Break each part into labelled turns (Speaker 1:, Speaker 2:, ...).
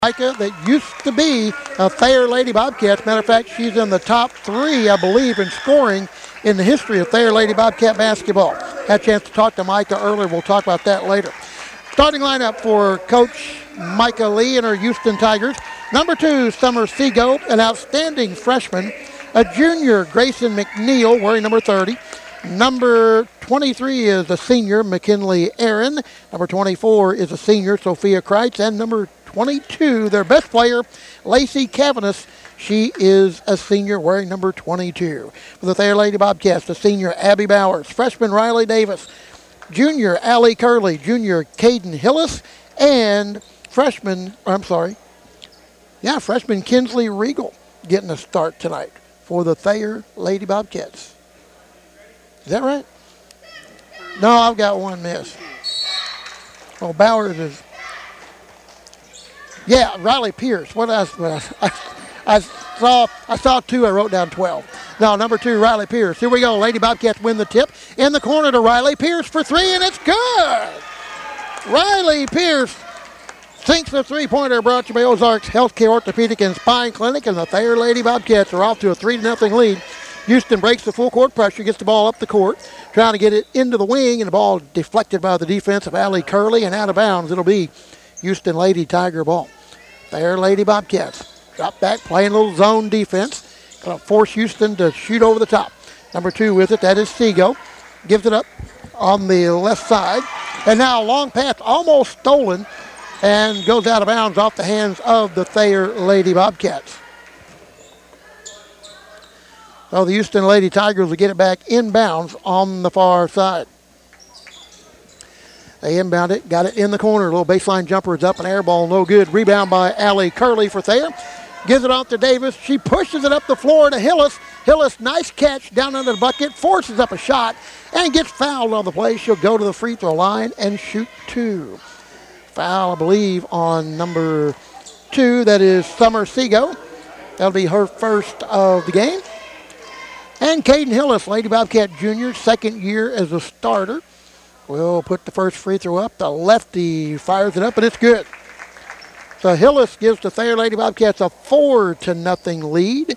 Speaker 1: Micah that used to be a Thayer Lady Bobcats. Matter of fact, she's in the top 3, I believe, in scoring in the history of Thayer Lady Bobcat basketball. Had a chance to talk to Micah earlier. We'll talk about that later. Starting lineup for Coach Micah Lee and her Houston Tigers. Number 2, Summer Seago, an outstanding freshman. A junior, Grayson McNeil, wearing number 30. Number 23 is a senior, McKinley Aaron. Number 24 is a senior, Sophia Kreitz. And number 22, their best player, Lacey Cavanis. She is a senior wearing number 22. For the Thayer Lady Bobcats, the senior, Abby Bowers. Freshman, Riley Davis. Junior, Allie Curley. Junior, Caden Hillis. And freshman Kinsley Regal getting a start tonight for the Thayer Lady Bobcats. Is that right? No, I've got one miss. Well, Bowers is... Yeah, Riley Pierce. I saw 2. I wrote down 12. No, number 2, Riley Pierce. Here we go. Lady Bobcats win the tip. In the corner to Riley Pierce for 3, and it's good. Riley Pierce sinks the three-pointer, brought to you by Ozarks Healthcare Orthopedic and Spine Clinic, and the Thayer Lady Bobcats are off to a 3-0 lead. Houston breaks the full court pressure, gets the ball up the court, trying to get it into the wing, and the ball deflected by the defense of Allie Curley and out of bounds. It'll be Houston Lady Tiger ball. Thayer Lady Bobcats drop back, playing a little zone defense. Going to force Houston to shoot over the top. Number 2 with it, that is Seago. Gives it up on the left side. And now a long pass, almost stolen, and goes out of bounds off the hands of the Thayer Lady Bobcats. So the Houston Lady Tigers will get it back inbounds on the far side. They inbound it, got it in the corner. A little baseline jumper is up, an air ball, no good. Rebound by Allie Curley for Thayer. Gives it off to Davis. She pushes it up the floor to Hillis. Hillis, nice catch down under the bucket, forces up a shot, and gets fouled on the play. She'll go to the free throw line and shoot 2. Foul, I believe, on number 2. That is Summer Seago. That'll be her first of the game. And Caden Hillis, Lady Bobcat Jr., second year as a starter, will put the first free throw up. The lefty fires it up, and it's good. So Hillis gives the Thayer Lady Bobcats a 4-0 lead,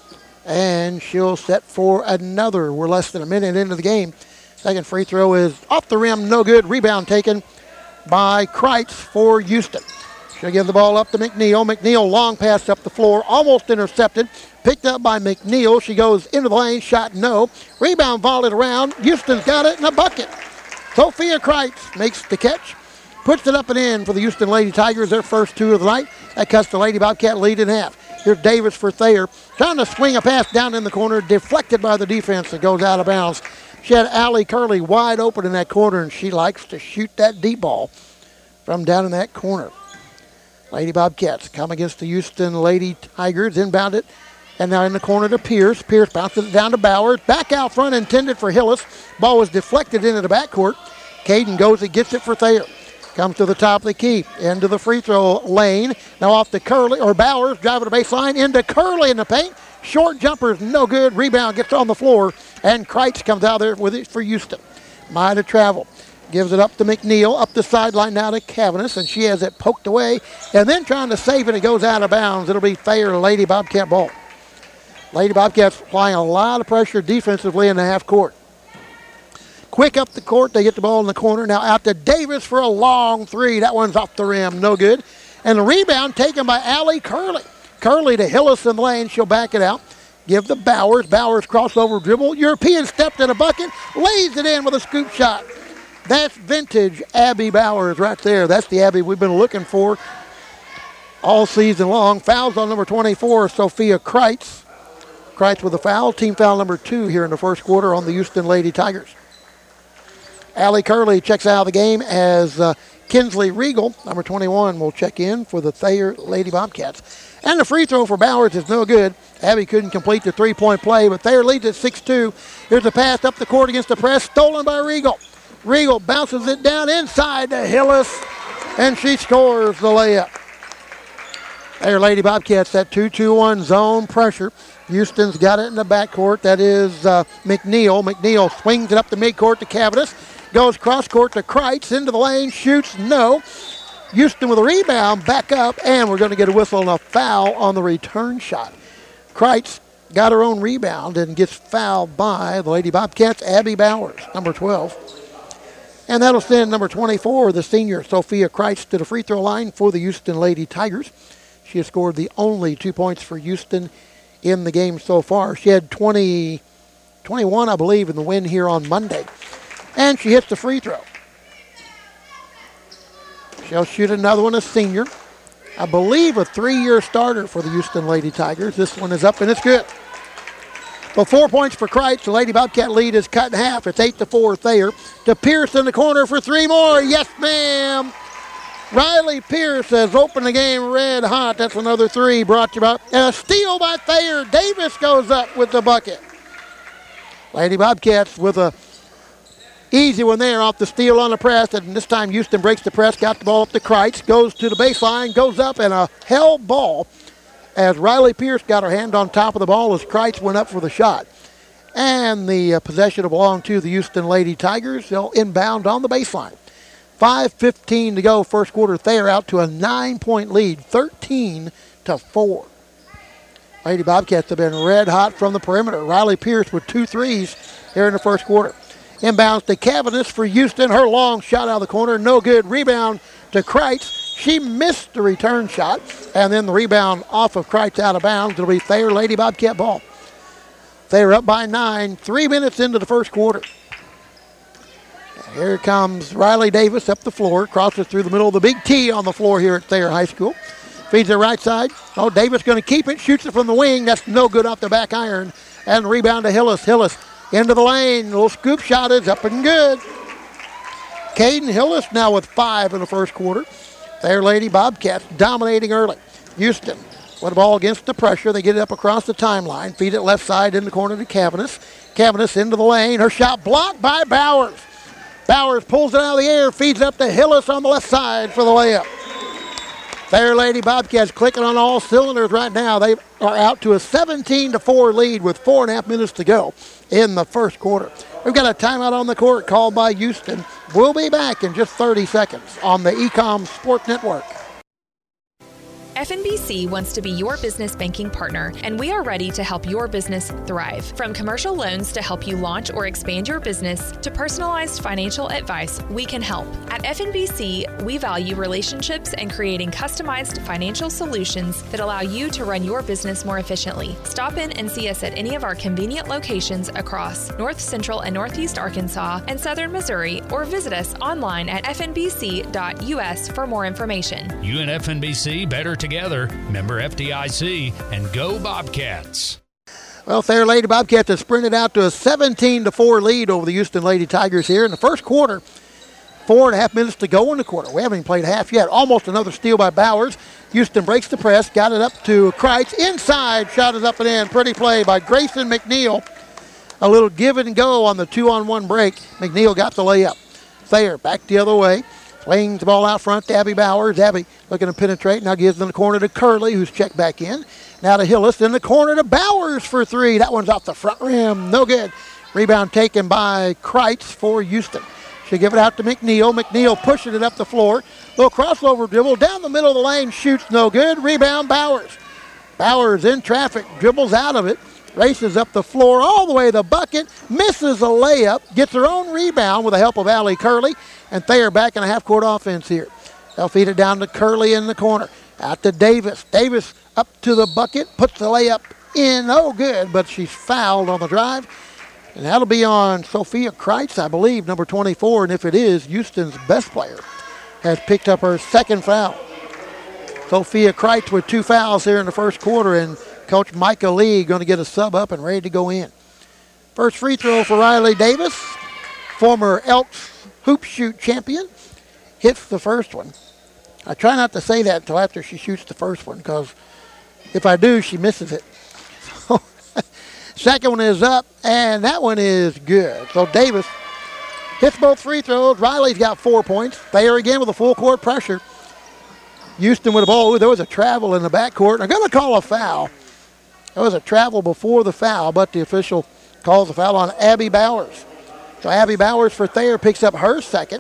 Speaker 1: and she'll set for another. We're less than a minute into the game. Second free throw is off the rim, no good. Rebound taken by Kreitz for Houston. She'll give the ball up to McNeil. McNeil long pass up the floor, almost intercepted. Picked up by McNeil. She goes into the lane, shot no. Rebound volleyed around. Houston's got it in a bucket. Sophia Kreitz makes the catch, puts it up and in for the Houston Lady Tigers, their first 2 of the night. That cuts the Lady Bobcat lead in half. Here's Davis for Thayer, trying to swing a pass down in the corner, deflected by the defense and goes out of bounds. She had Allie Curley wide open in that corner, and she likes to shoot that deep ball from down in that corner. Lady Bobcats come against the Houston Lady Tigers, inbound it, and now in the corner to Pierce. Pierce bounces it down to Bowers. Back out front, intended for Hillis. Ball was deflected into the backcourt. Caden goes and gets it for Thayer. Comes to the top of the key, into the free throw lane. Now off to Curley, or Bowers, driving the baseline, into Curley in the paint. Short jumper's no good. Rebound gets on the floor, and Kreitz comes out there with it for Houston. Mida travel. Gives it up to McNeil, up the sideline now to Cavanis, and she has it poked away. And then trying to save it, it goes out of bounds. It'll be Thayer Lady Bobcat ball. Lady Bobcats applying a lot of pressure defensively in the half court. Quick up the court, they get the ball in the corner. Now out to Davis for a long 3. That one's off the rim, no good. And the rebound taken by Allie Curley. Curley to Hillis in the lane, she'll back it out. Give the Bowers. Bowers crossover dribble. European stepped in a bucket, lays it in with a scoop shot. That's vintage Abby Bowers right there. That's the Abby we've been looking for all season long. Fouls on number 24, Sophia Kreitz. Kreitz with a foul. Team foul number 2 here in the first quarter on the Houston Lady Tigers. Allie Curley checks out of the game as Kinsley Regal, number 21, will check in for the Thayer Lady Bobcats. And the free throw for Bowers is no good. Abby couldn't complete the 3-point play, but Thayer leads at 6-2. Here's a pass up the court against the press, stolen by Regal. Regal bounces it down inside to Hillis, and she scores the layup. Thayer Lady Bobcats, that 2-2-1 zone pressure. Houston's got it in the backcourt. That is McNeil. McNeil swings it up the midcourt to Cavanis. Goes cross court to Kreitz into the lane. Shoots no. Houston with a rebound, back up, and we're going to get a whistle and a foul on the return shot. Kreitz got her own rebound and gets fouled by the Lady Bobcats, Abby Bowers, number 12. And that'll send number 24, the senior, Sophia Kreitz, to the free throw line for the Houston Lady Tigers. She has scored the only 2 points for Houston in the game so far. She had 21, I believe, in the win here on Monday. And she hits the free throw. She'll shoot another one, a senior. I believe a 3-year starter for the Houston Lady Tigers. This one is up and it's good. So 4 points for Kreitz. The Lady Bobcat lead is cut in half. It's 8-4 Thayer. To Pierce in the corner for 3 more. Yes, ma'am. Riley Pierce has opened the game red hot. That's another 3 brought to you by a steal by Thayer. Davis goes up with the bucket. Lady Bobcats with a easy one there off the steal on the press, and this time Houston breaks the press, got the ball up to Kreitz, goes to the baseline, goes up, and a held ball as Riley Pierce got her hand on top of the ball as Kreitz went up for the shot. And the possession will belong to the Houston Lady Tigers. They'll inbound on the baseline. 5:15 to go, first quarter. Thayer out to a 9-point lead, 13-4. Lady Bobcats have been red hot from the perimeter. Riley Pierce with 2 threes here in the first quarter. Inbounds to Cavanis for Houston. Her long shot out of the corner, no good. Rebound to Kreitz. She missed the return shot. And then the rebound off of Kreitz out of bounds. It'll be Thayer Lady Bobcat ball. Thayer up by 9, 3 minutes into the first quarter. Here comes Riley Davis up the floor. Crosses through the middle of the big T on the floor here at Thayer High School. Feeds it right side. Oh, Davis going to keep it. Shoots it from the wing. That's no good off the back iron. And the rebound to Hillis. Hillis into the lane. Little scoop shot is up and good. Caden Hillis now with 5 in the first quarter. Thayer Lady Bobcats dominating early. Houston with the ball against the pressure. They get it up across the timeline. Feed it left side in the corner to Cavanis. Cavanis into the lane. Her shot blocked by Bowers. Bowers pulls it out of the air. Feeds up to Hillis on the left side for the layup. Thayer Lady Bobcats clicking on all cylinders right now. They are out to a 17-4 lead with 4.5 minutes to go in the first quarter. We've got a timeout on the court called by Houston. We'll be back in just 30 seconds on the Ecom Sport Network.
Speaker 2: FNBC wants to be your business banking partner, and we are ready to help your business thrive. From commercial loans to help you launch or expand your business to personalized financial advice, we can help. At FNBC, we value relationships and creating customized financial solutions that allow you to run your business more efficiently. Stop in and see us at any of our convenient locations across North Central and Northeast Arkansas and Southern Missouri, or visit us online at fnbc.us for more information.
Speaker 3: You and FNBC better together. Member FDIC, and go Bobcats.
Speaker 1: Well, Thayer Lady Bobcats have sprinted out to a 17-4 lead over the Houston Lady Tigers here in the first quarter. 4.5 minutes to go in the quarter. We haven't even played half yet. Almost another steal by Bowers. Houston breaks the press, got it up to Kreitz. Inside, shot is up and in. Pretty play by Grayson McNeil. A little give and go on the 2-on-1 break. McNeil got the layup. Thayer back the other way. Playing the ball out front to Abby Bowers. Abby looking to penetrate. Now gives in the corner to Curley, who's checked back in. Now to Hillis in the corner to Bowers for 3. That one's off the front rim. No good. Rebound taken by Kreitz for Houston. She'll give it out to McNeil. McNeil pushing it up the floor. Little crossover dribble down the middle of the lane. Shoots no good. Rebound Bowers. Bowers in traffic. Dribbles out of it. Races up the floor all the way to the bucket. Misses a layup. Gets her own rebound with the help of Allie Curley. And Thayer back in a half-court offense here. They'll feed it down to Curley in the corner. Out to Davis. Davis up to the bucket. Puts the layup in. Oh, good. But she's fouled on the drive. And that'll be on Sophia Kreitz, I believe, number 24. And if it is, Houston's best player has picked up her second foul. Sophia Kreitz with 2 fouls here in the first quarter. And Coach Micah Lee going to get a sub up and ready to go in. First free throw for Riley Davis, former Elks hoop shoot champion, hits the first one. I try not to say that until after she shoots the first one, because if I do, she misses it. Second one is up, and that one is good. So Davis hits both free throws. Riley's got 4 points. Thayer again with a full court pressure. Houston with the ball. Ooh, there was a travel in the backcourt. I'm going to call a foul. There was a travel before the foul, but the official calls a foul on Abby Bowers. So Abby Bowers for Thayer picks up her second.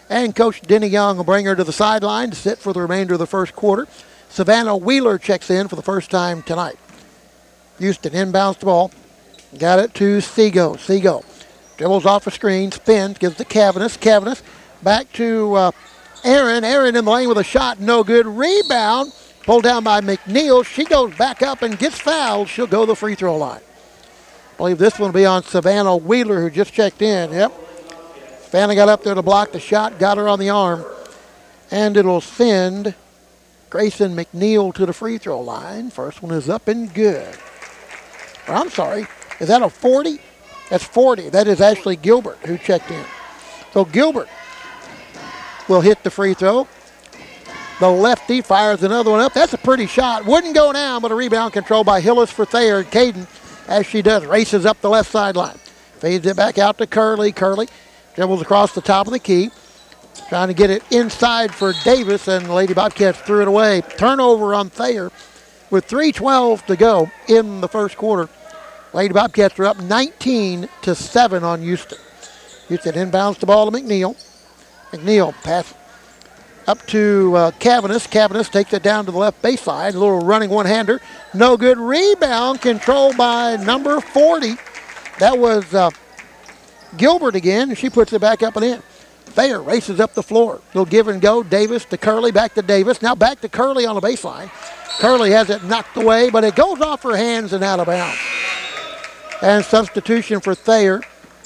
Speaker 1: And Coach Denny Young will bring her to the sideline to sit for the remainder of the first quarter. Savannah Wheeler checks in for the first time tonight. Houston inbounds the ball. Got it to Seago. Seago dribbles off a screen, spins, gives to Cavanis. Cavanis back to Aaron. Aaron in the lane with a shot, no good. Rebound, pulled down by McNeil. She goes back up and gets fouled. She'll go to the free throw line. I believe this one will be on Savannah Wheeler, who just checked in. Yep. Savannah got up there to block the shot, got her on the arm, and it'll send Grayson McNeil to the free throw line. First one is up and good. Or, I'm sorry, is that a 40? That's 40. That is Ashley Gilbert who checked in. So Gilbert will hit the free throw. The lefty fires another one up. That's a pretty shot. Wouldn't go down, but a rebound controlled by Hillis for Thayer. Caden, as she does, races up the left sideline. Fades it back out to Curley. Curley dribbles across the top of the key. Trying to get it inside for Davis, and the Lady Bobcats threw it away. Turnover on Thayer with 3:12 to go in the first quarter. Lady Bobcats are up 19-7 on Houston. Houston inbounds the ball to McNeil. McNeil pass up to Cavanis. Cavanis takes it down to the left baseline. A little running one-hander. No good. Rebound controlled by number 40. That was Gilbert again. She puts it back up and in. Thayer races up the floor. Little give and go. Davis to Curley. Back to Davis. Now back to Curley on the baseline. Curley has it knocked away, but it goes off her hands and out of bounds. And substitution for Thayer.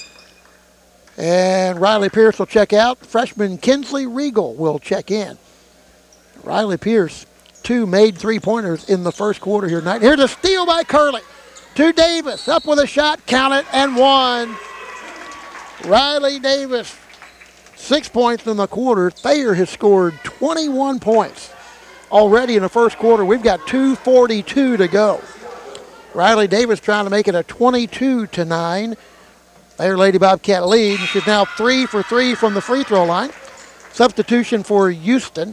Speaker 1: And Riley Pierce will check out. Freshman Kinsley Regal will check in. Riley Pierce, 2 made three-pointers in the first quarter here tonight. Here's a steal by Curley. To Davis. Up with a shot. Count it. And one. Riley Davis, 6 points in the quarter. Thayer has scored 21 points already in the first quarter. We've got 2:42 to go. Riley Davis trying to make it a 22-9. Thayer Lady Bobcat lead. She's now 3 for 3 from the free throw line. Substitution for Houston.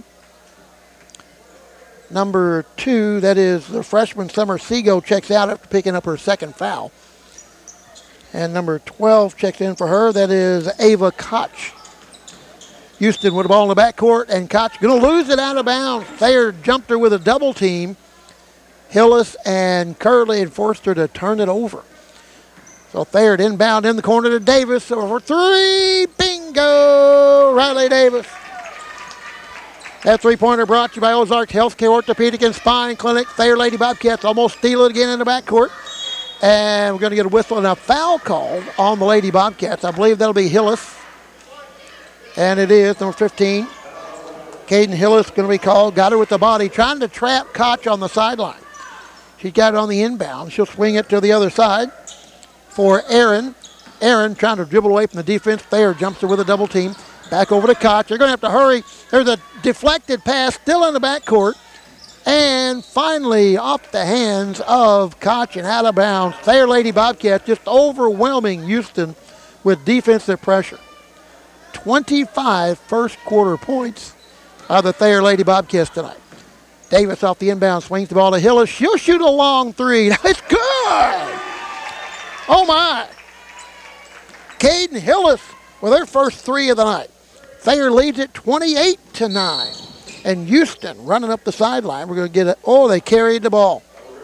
Speaker 1: Number 2, that is the freshman Summer Seago, checks out after picking up her second foul. And number 12 checks in for her. That is Ava Koch. Houston with the ball in the backcourt, and Koch going to lose it out of bounds. Thayer jumped her with a double team. Hillis and Curley had forced her to turn it over. So Thayer inbound in the corner to Davis for 3. Bingo! Riley Davis. That three-pointer brought to you by Ozarks Healthcare Orthopedic and Spine Clinic. Thayer Lady Bobcats almost steal it again in the backcourt. And we're going to get a whistle and a foul called on the Lady Bobcats. I believe that'll be Hillis. And it is, number 15. Caden Hillis going to be called. Got her with the body, trying to trap Koch on the sideline. She's got it on the inbound. She'll swing it to the other side for Aaron. Aaron trying to dribble away from the defense. Thayer jumps her with a double team. Back over to Koch. They're going to have to hurry. There's a deflected pass still in the backcourt. And finally off the hands of Koch and out of bounds. Thayer Lady Bobcats just overwhelming Houston with defensive pressure. 25 first quarter points of the Thayer Lady Bobcats tonight. Davis off the inbound, swings the ball to Hillis. She'll shoot a long 3. It's good! Oh my! Caden Hillis with her first 3 of the night. Thayer leads it 28-9. And Houston running up the sideline. We're going to get it. Oh, they carried the ball.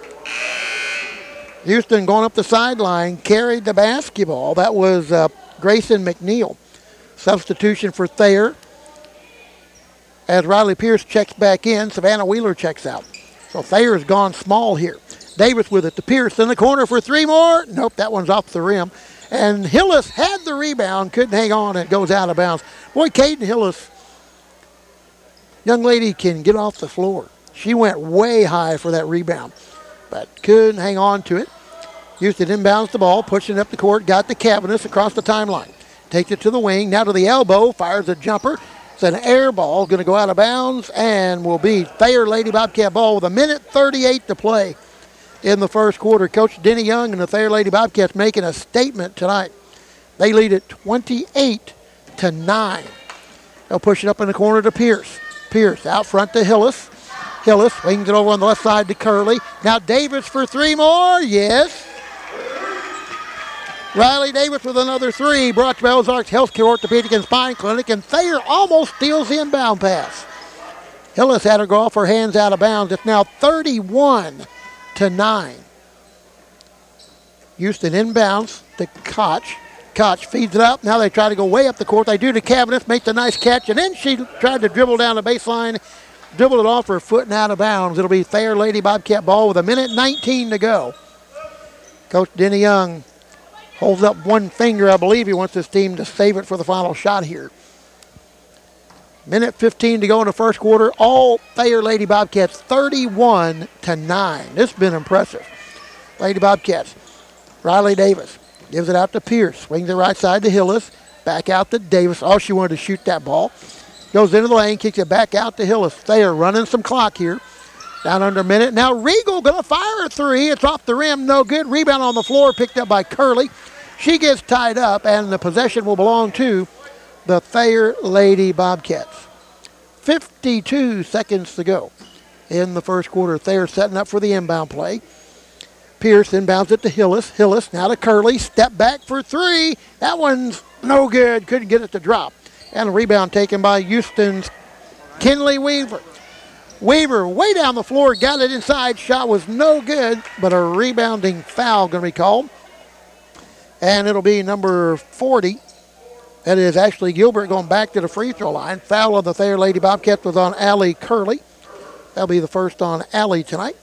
Speaker 1: Houston going up the sideline, carried the basketball. That was Grayson McNeil. Substitution for Thayer. As Riley Pierce checks back in, Savannah Wheeler checks out. So Thayer's gone small here. Davis with it to Pierce in the corner for 3 more. Nope, that one's off the rim. And Hillis had the rebound, couldn't hang on, and it goes out of bounds. Boy, Caden Hillis, young lady can get off the floor. She went way high for that rebound, but couldn't hang on to it. Houston inbounds the ball, pushing up the court, got the Cavanis across the timeline. Takes it to the wing, now to the elbow, fires a jumper. It's an air ball, going to go out of bounds, and will be Thayer Lady Bobcat ball with 1:38 to play in the first quarter. Coach Denny Young and the Thayer Lady Bobcats making a statement tonight. They lead it 28-9. They'll push it up in the corner to Pierce. Pierce out front to Hillis. Hillis swings it over on the left side to Curley. Now Davis for 3 more. Yes. Riley Davis with another three, brought to you by Ozarks Healthcare Orthopedic and Spine Clinic, and Thayer almost steals the inbound pass. Hillis had her go off her hands out of bounds. It's now 31-9. Houston inbounds to Koch. Koch feeds it up. Now they try to go way up the court. They do to Cavanis, makes a nice catch, and then she tried to dribble down the baseline, dribbled it off her foot and out of bounds. It'll be Thayer Lady Bobcat ball with 1:19 to go. Coach Denny Young holds up one finger. I believe he wants his team to save it for the final shot here. 1:15 to go in the first quarter. All Thayer Lady Bobcats 31-9. This has been impressive. Lady Bobcats. Riley Davis gives it out to Pierce. Swings it right side to Hillis. Back out to Davis. Oh, she wanted to shoot that ball. Goes into the lane, kicks it back out to Hillis. Thayer running some clock here. Down under a minute. Now Regal going to fire a three. It's off the rim. No good. Rebound on the floor picked up by Curley. She gets tied up, and the possession will belong to the Thayer Lady Bobcats. 52 seconds to go in the first quarter. Thayer setting up for the inbound play. Pierce inbounds it to Hillis. Hillis now to Curley. Step back for three. That one's no good. Couldn't get it to drop. And a rebound taken by Houston's Kinley Weaver. Weaver way down the floor. Got it inside. Shot was no good, but a rebounding foul going to be called. And it'll be number 40. That is Ashley Gilbert going back to the free throw line. Foul of the Thayer Lady Bobcats was on Allie Curley. That'll be the first on Allie tonight.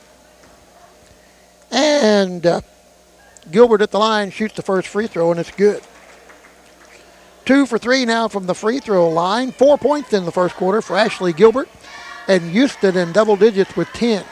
Speaker 1: And Gilbert at the line shoots the first free throw, and it's good. 2 for 3 now from the free throw line. 4 points in the first quarter for Ashley Gilbert. And Houston in double digits with 10.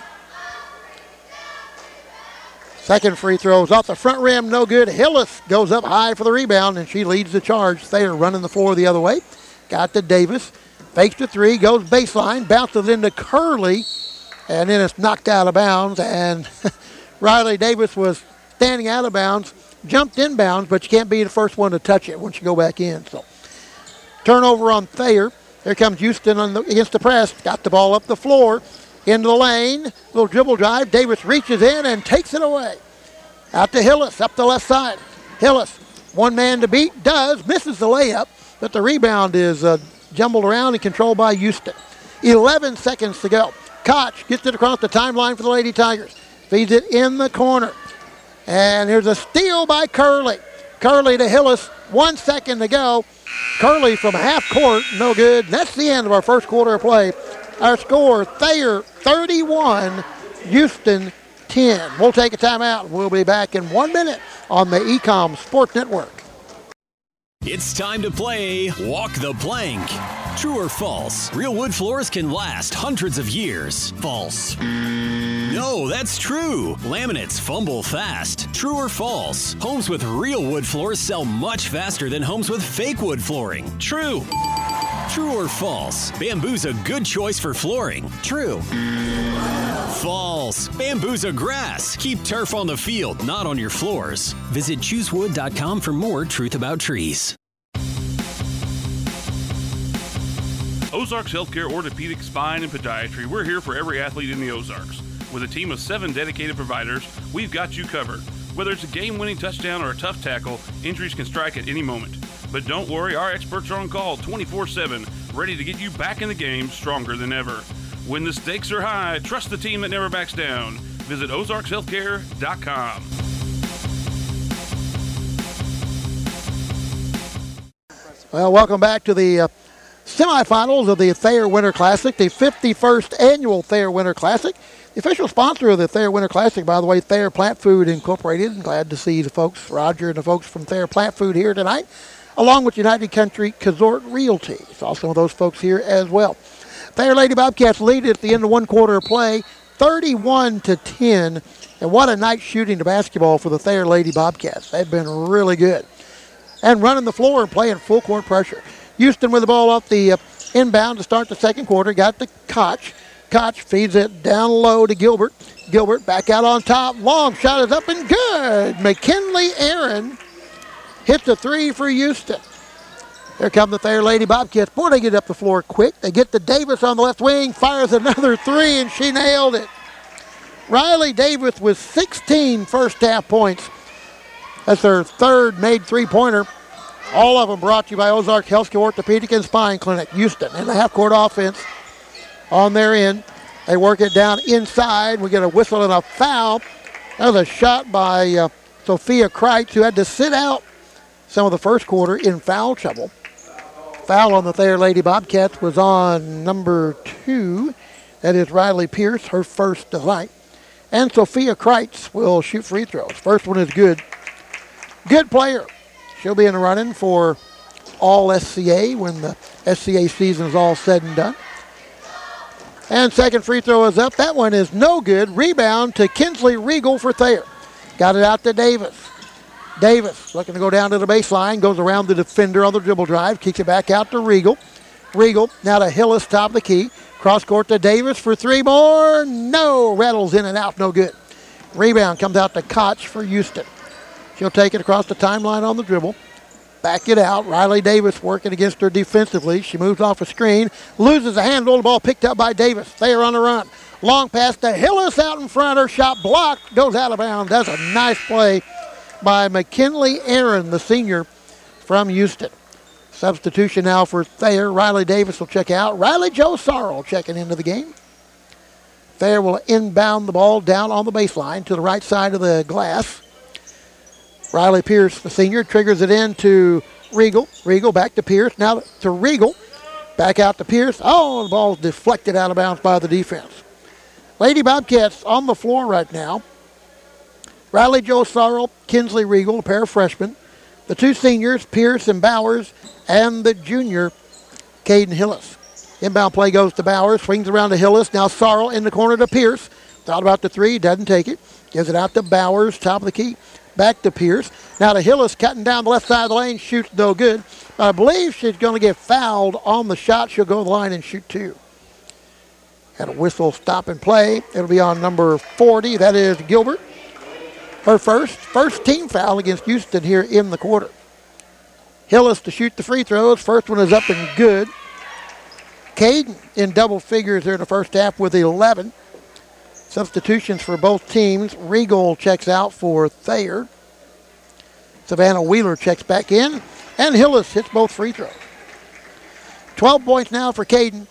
Speaker 1: Second free throw is off the front rim, no good. Hillis goes up high for the rebound, and she leads the charge. Thayer running the floor the other way. Got to Davis. Fakes the three, goes baseline, bounces into Curley, and then it's knocked out of bounds. And Riley Davis was standing out of bounds, jumped inbounds, but you can't be the first one to touch it once you go back in. So turnover on Thayer. Here comes Houston against the press. Got the ball up the floor. Into the lane, little dribble drive. Davis reaches in and takes it away. Out to Hillis, up the left side. Hillis, one man to beat, misses the layup, but the rebound is jumbled around and controlled by Houston. 11 seconds to go. Koch gets it across the timeline for the Lady Tigers. Feeds it in the corner. And here's a steal by Curley. Curley to Hillis, 1 second to go. Curley from half court, no good. That's the end of our first quarter of play. Our score, Thayer 31, Houston 10. We'll take a timeout. We'll be back in 1 minute on the Ecom Sports Network.
Speaker 4: It's time to play Walk the Plank. True or false? Real wood floors can last hundreds of years. False. No, that's true. Laminates fumble fast. True or false? Homes with real wood floors sell much faster than homes with fake wood flooring. True. True or false? Bamboo's a good choice for flooring. True. False. Bamboo's a grass. Keep turf on the field, not on your floors. Visit choosewood.com for more truth about trees.
Speaker 5: Ozarks Healthcare Orthopedic, Spine, and Podiatry. We're here for every athlete in the Ozarks. With a team of 7 dedicated providers, we've got you covered. Whether it's a game-winning touchdown or a tough tackle, injuries can strike at any moment. But don't worry, our experts are on call 24/7, ready to get you back in the game stronger than ever. When the stakes are high, trust the team that never backs down. Visit ozarkshealthcare.com.
Speaker 1: Well, welcome back to the semifinals of the Thayer Winter Classic, the 51st annual Thayer Winter Classic. The official sponsor of the Thayer Winter Classic, by the way, Thayer Plant Food Incorporated. I'm glad to see the folks, Roger and the folks from Thayer Plant Food here tonight, along with United Country Consort Realty. Saw some of those folks here as well. Thayer Lady Bobcats lead at the end of 1 quarter of play, 31-10. And what a night shooting the basketball for the Thayer Lady Bobcats. They've been really good. And running the floor and playing full court pressure. Houston with the ball off the inbound to start the second quarter. Got to Koch. Koch feeds it down low to Gilbert. Gilbert back out on top. Long shot is up and good. McKinley Aaron hits a three for Houston. Here come the Thayer Lady Bobcats. Boy, they get up the floor quick. They get to Davis on the left wing. Fires another three, and she nailed it. Riley Davis with 16 first half points. That's their third made three-pointer. All of them brought to you by Ozark Healthcare Orthopedic and Spine Clinic. Houston in the half-court offense on their end. They work it down inside. We get a whistle and a foul. That was a shot by Sophia Kreitz, who had to sit out some of the first quarter in foul trouble. Foul on the Thayer Lady Bobcats was on number 2. That is Riley Pierce, her first tonight. And Sophia Kreitz will shoot free throws. First one is good. Good player. She'll be in the running for all SCA when the SCA season is all said and done. And second free throw is up. That one is no good. Rebound to Kinsley Regal for Thayer. Got it out to Davis. Davis looking to go down to the baseline. Goes around the defender on the dribble drive. Kicks it back out to Regal. Regal now to Hillis, top of the key. Cross court to Davis for three more. No. Rattles in and out. No good. Rebound comes out to Koch for Houston. She'll take it across the timeline on the dribble. Back it out. Riley Davis working against her defensively. She moves off a screen. Loses a handle. The ball picked up by Davis. They are on the run. Long pass to Hillis out in front. Her shot blocked. Goes out of bounds. That's a nice play by McKinley Aaron, the senior from Houston. Substitution now for Thayer. Riley Davis will check out. Riley Joe Sorrell checking into the game. Thayer will inbound the ball down on the baseline to the right side of the glass. Riley Pierce, the senior, triggers it in to Regal. Regal back to Pierce. Now to Regal. Back out to Pierce. Oh, the ball's deflected out of bounds by the defense. Lady Bobcats on the floor right now. Riley Joe Sorrell, Kinsley Regal, a pair of freshmen. The two seniors, Pierce and Bowers, and the junior, Caden Hillis. Inbound play goes to Bowers, swings around to Hillis. Now Sorrell in the corner to Pierce. Thought about the three, doesn't take it. Gives it out to Bowers, top of the key. Back to Pierce. Now to Hillis, cutting down the left side of the lane, shoots no good. I believe she's going to get fouled on the shot. She'll go to the line and shoot two. Had a whistle, stop and play. It'll be on number 40. That is Gilbert. Her first team foul against Houston here in the quarter. Hillis to shoot the free throws. First one is up and good. Caden in double figures there in the first half with 11. Substitutions for both teams. Regal checks out for Thayer. Savannah Wheeler checks back in. And Hillis hits both free throws. 12 points now for Caden.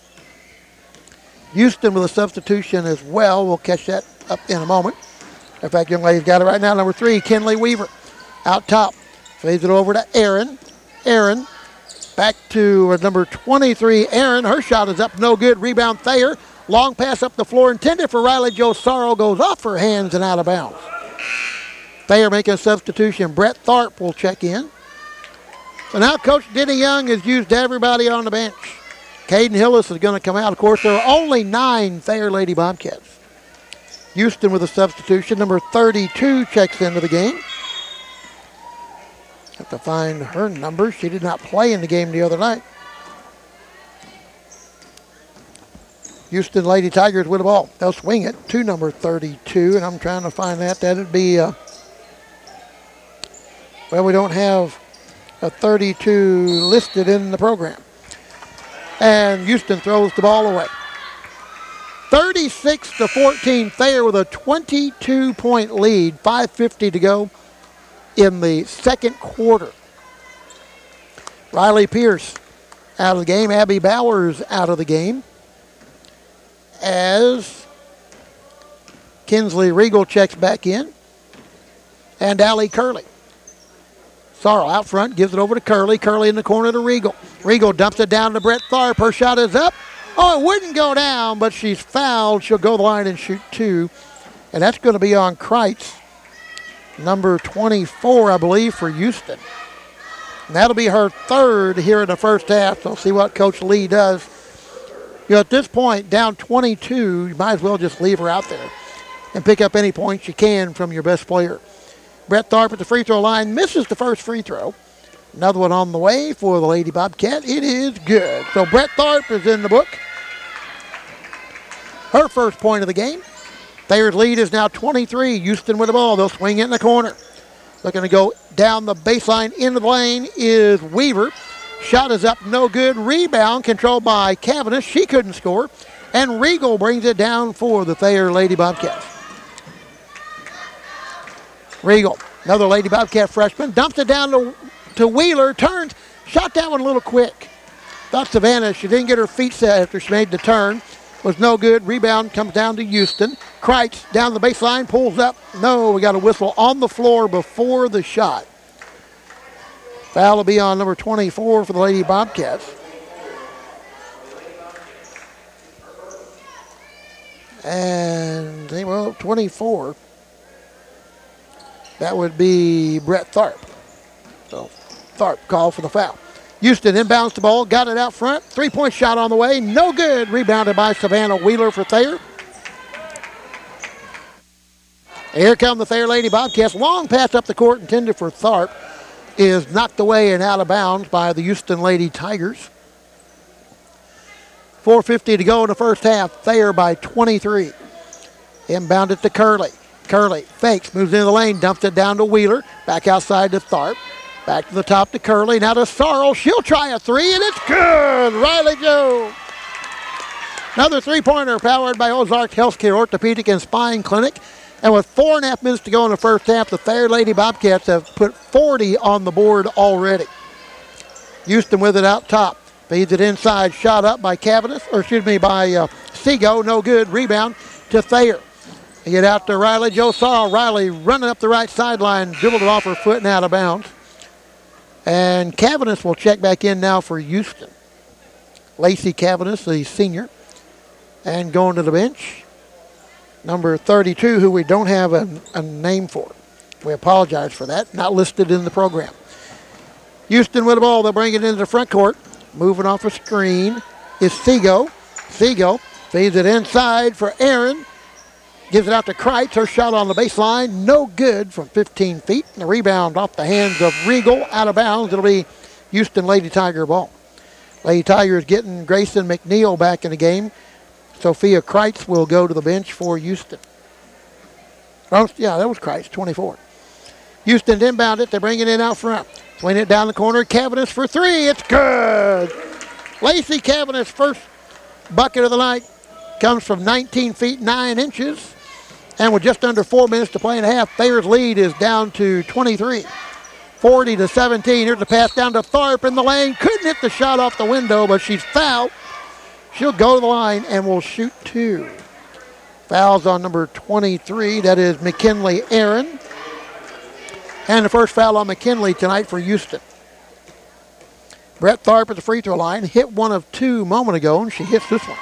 Speaker 1: Houston with a substitution as well. We'll catch that up in a moment. In fact, young lady's got it right now. Number 3, Kinley Weaver. Out top. Fades it over to Aaron. Aaron back to number 23, Aaron. Her shot is up, no good. Rebound Thayer. Long pass up the floor intended for Riley Joe Sorrell. Goes off her hands and out of bounds. Thayer making a substitution. Brett Tharp will check in. So now Coach Denny Young has used everybody on the bench. Caden Hillis is going to come out. Of course, there are only 9 Thayer Lady Bobcats. Houston with a substitution. Number 32 checks into the game. Have to find her number. She did not play in the game the other night. Houston Lady Tigers with the ball. They'll swing it to number 32, and I'm trying to find that. That would be, well, we don't have a 32 listed in the program. And Houston throws the ball away. 36-14, Thayer with a 22-point lead. 5:50 to go in the second quarter. Riley Pierce out of the game. Abby Bowers out of the game. As Kinsley Regal checks back in. And Allie Curley. Sorrell out front, gives it over to Curley. Curley in the corner to Regal. Regal dumps it down to Brett Tharp. Her shot is up. Oh, it wouldn't go down, but she's fouled. She'll go the line and shoot 2. And that's going to be on Kreitz. Number 24, I believe, for Houston. And that'll be her third here in the first half. So we'll see what Coach Lee does. You know, at this point, down 22, you might as well just leave her out there and pick up any points you can from your best player. Brett Tharp at the free throw line misses the first free throw. Another one on the way for the Lady Bobcat. It is good. So Brett Tharp is in the book. Her first point of the game. Thayer's lead is now 23. Houston with the ball. They'll swing it in the corner. Looking to go down the baseline into the lane is Weaver. Shot is up, no good. Rebound controlled by Cavendish. She couldn't score. And Regal brings it down for the Thayer Lady Bobcats. Regal Another Lady Bobcat freshman. Dumps it down to Wheeler. Turns. Shot that one a little quick. Thought Savannah, she didn't get her feet set after she made the turn. Was no good. Rebound comes down to Houston. Kreitz down the baseline. Pulls up. No, we got a whistle on the floor before the shot. Foul will be on number 24 for the Lady Bobcats. And, well, 24. That would be Brett Tharp. So Tharp called for the foul. Houston inbounds the ball, got it out front. Three-point shot on the way, no good. Rebounded by Savannah Wheeler for Thayer. Here come the Thayer Lady Bobcats. Long pass up the court intended for Tharp is knocked away and out of bounds by the Houston Lady Tigers. 4:50 to go in the first half. Thayer by 23. Inbounded to Curley. Curley fakes, moves into the lane, dumps it down to Wheeler. Back outside to Tharp. Back to the top to Curley. Now to Sorrell. She'll try a three, and it's good. Riley Joe. Another three-pointer powered by Ozarks Healthcare Orthopedic and Spine Clinic. And with 4.5 minutes to go in the first half, the Thayer Lady Bobcats have put 40 on the board already. Houston with it out top. Feeds it inside. Shot up by by Sego. No good. Rebound to Thayer. They get out to Riley Joe Sorrell. Riley running up the right sideline. Dribbled it off her foot and out of bounds. And Cavanis will check back in now for Houston. Lacey Cavanis, the senior. And going to the bench, number 32, who we don't have a name for. We apologize for that. Not listed in the program. Houston with the ball. They'll bring it into the front court. Moving off a screen is Sego. Sego feeds it inside for Aaron. Gives it out to Kreitz. Her shot on the baseline. No good from 15 feet. And the rebound off the hands of Regal. Out of bounds. It'll be Houston Lady Tiger ball. Lady Tigers getting Grayson McNeil back in the game. Sophia Kreitz will go to the bench for Houston. Oh, yeah, that was Kreitz, 24. Houston inbound it. They bring it in out front. Swing it down the corner. Cavanis for three. It's good. Lacey Cavanis' first bucket of the night comes from 19 feet 9 inches. And with just under 4 minutes to play in a half, Thayer's lead is down to 23. 40-17. Here's the pass down to Tharp in the lane. Couldn't hit the shot off the window, but she's fouled. She'll go to the line and will shoot two. Fouls on number 23. That is McKinley Aaron. And the first foul on McKinley tonight for Houston. Brett Tharp at the free throw line. Hit one of two a moment ago, and she hits this one.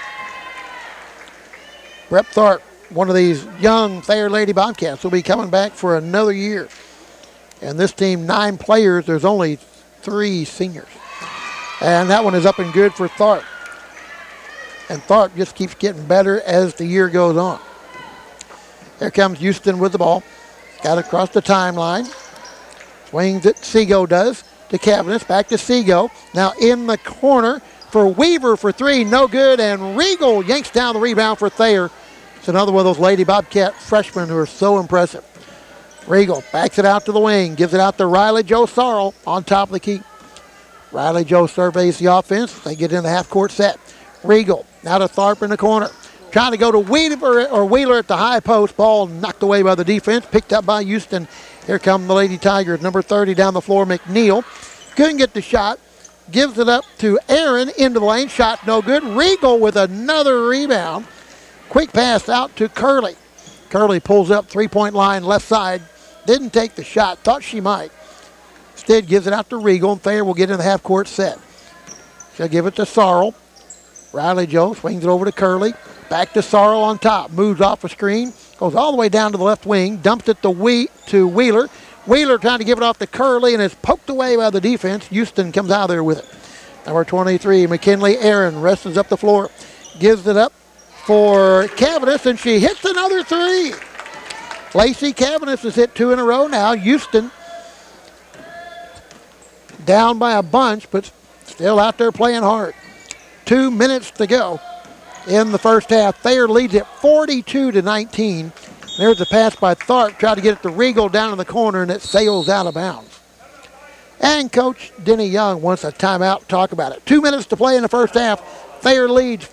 Speaker 1: Brett Tharp, one of these young Thayer Lady Bobcats, will be coming back for another year. And this team, 9 players. There's only 3 seniors. And that one is up and good for Tharp. And Tharp just keeps getting better as the year goes on. Here comes Houston with the ball. Got across the timeline. Swings it, Sego does, to Cavanis. Back to Sego. Now in the corner for Weaver for three. No good, and Regal yanks down the rebound for Thayer. It's another one of those Lady Bobcat freshmen who are so impressive. Regal backs it out to the wing. Gives it out to Riley Joe Sorrell on top of the key. Riley Joe surveys the offense. They get in the half-court set. Regal now to Tharp in the corner. Trying to go to Wheeler at the high post. Ball knocked away by the defense. Picked up by Houston. Here come the Lady Tigers. Number 30 down the floor, McNeil. Couldn't get the shot. Gives it up to Aaron into the lane. Shot no good. Regal with another rebound. Quick pass out to Curley. Curley pulls up three-point line left side. Didn't take the shot. Thought she might. Instead gives it out to Regal. And Thayer will get in the half-court set. She'll give it to Sorrell. Riley Joe swings it over to Curley. Back to Sorrell on top. Moves off a screen. Goes all the way down to the left wing. Dumps it to Wheeler. Wheeler trying to give it off to Curley, and it's poked away by the defense. Houston comes out of there with it. Number 23, McKinley Aaron, wrestles up the floor. Gives it up for Cavanis, and she hits another three. Lacey Cavanis has hit 2 in a row now. Houston down by a bunch, but still out there playing hard. 2 minutes to go in the first half. Thayer leads it 42-19. There's a pass by Tharp. Tried to get it to Regal down in the corner, and it sails out of bounds. And Coach Denny Young wants a timeout to talk about it. 2 minutes to play in the first half. Thayer leads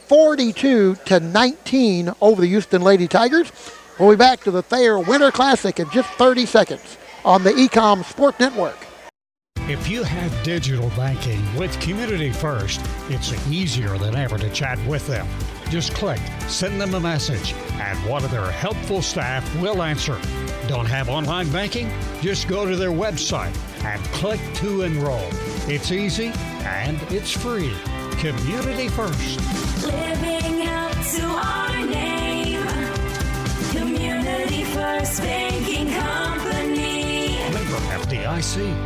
Speaker 1: 42-19 over the Houston Lady Tigers. We'll be back to the Thayer Winter Classic in just 30 seconds. on the Ecom Sports Network.
Speaker 6: If you have digital banking with Community First, it's easier than ever to chat with them. Just click, send them a message, and one of their helpful staff will answer. Don't have online banking? Just go to their website and click to enroll. It's easy and it's free. Community First.
Speaker 7: Living up to our name. Community First Banking Company.
Speaker 6: Member FDIC.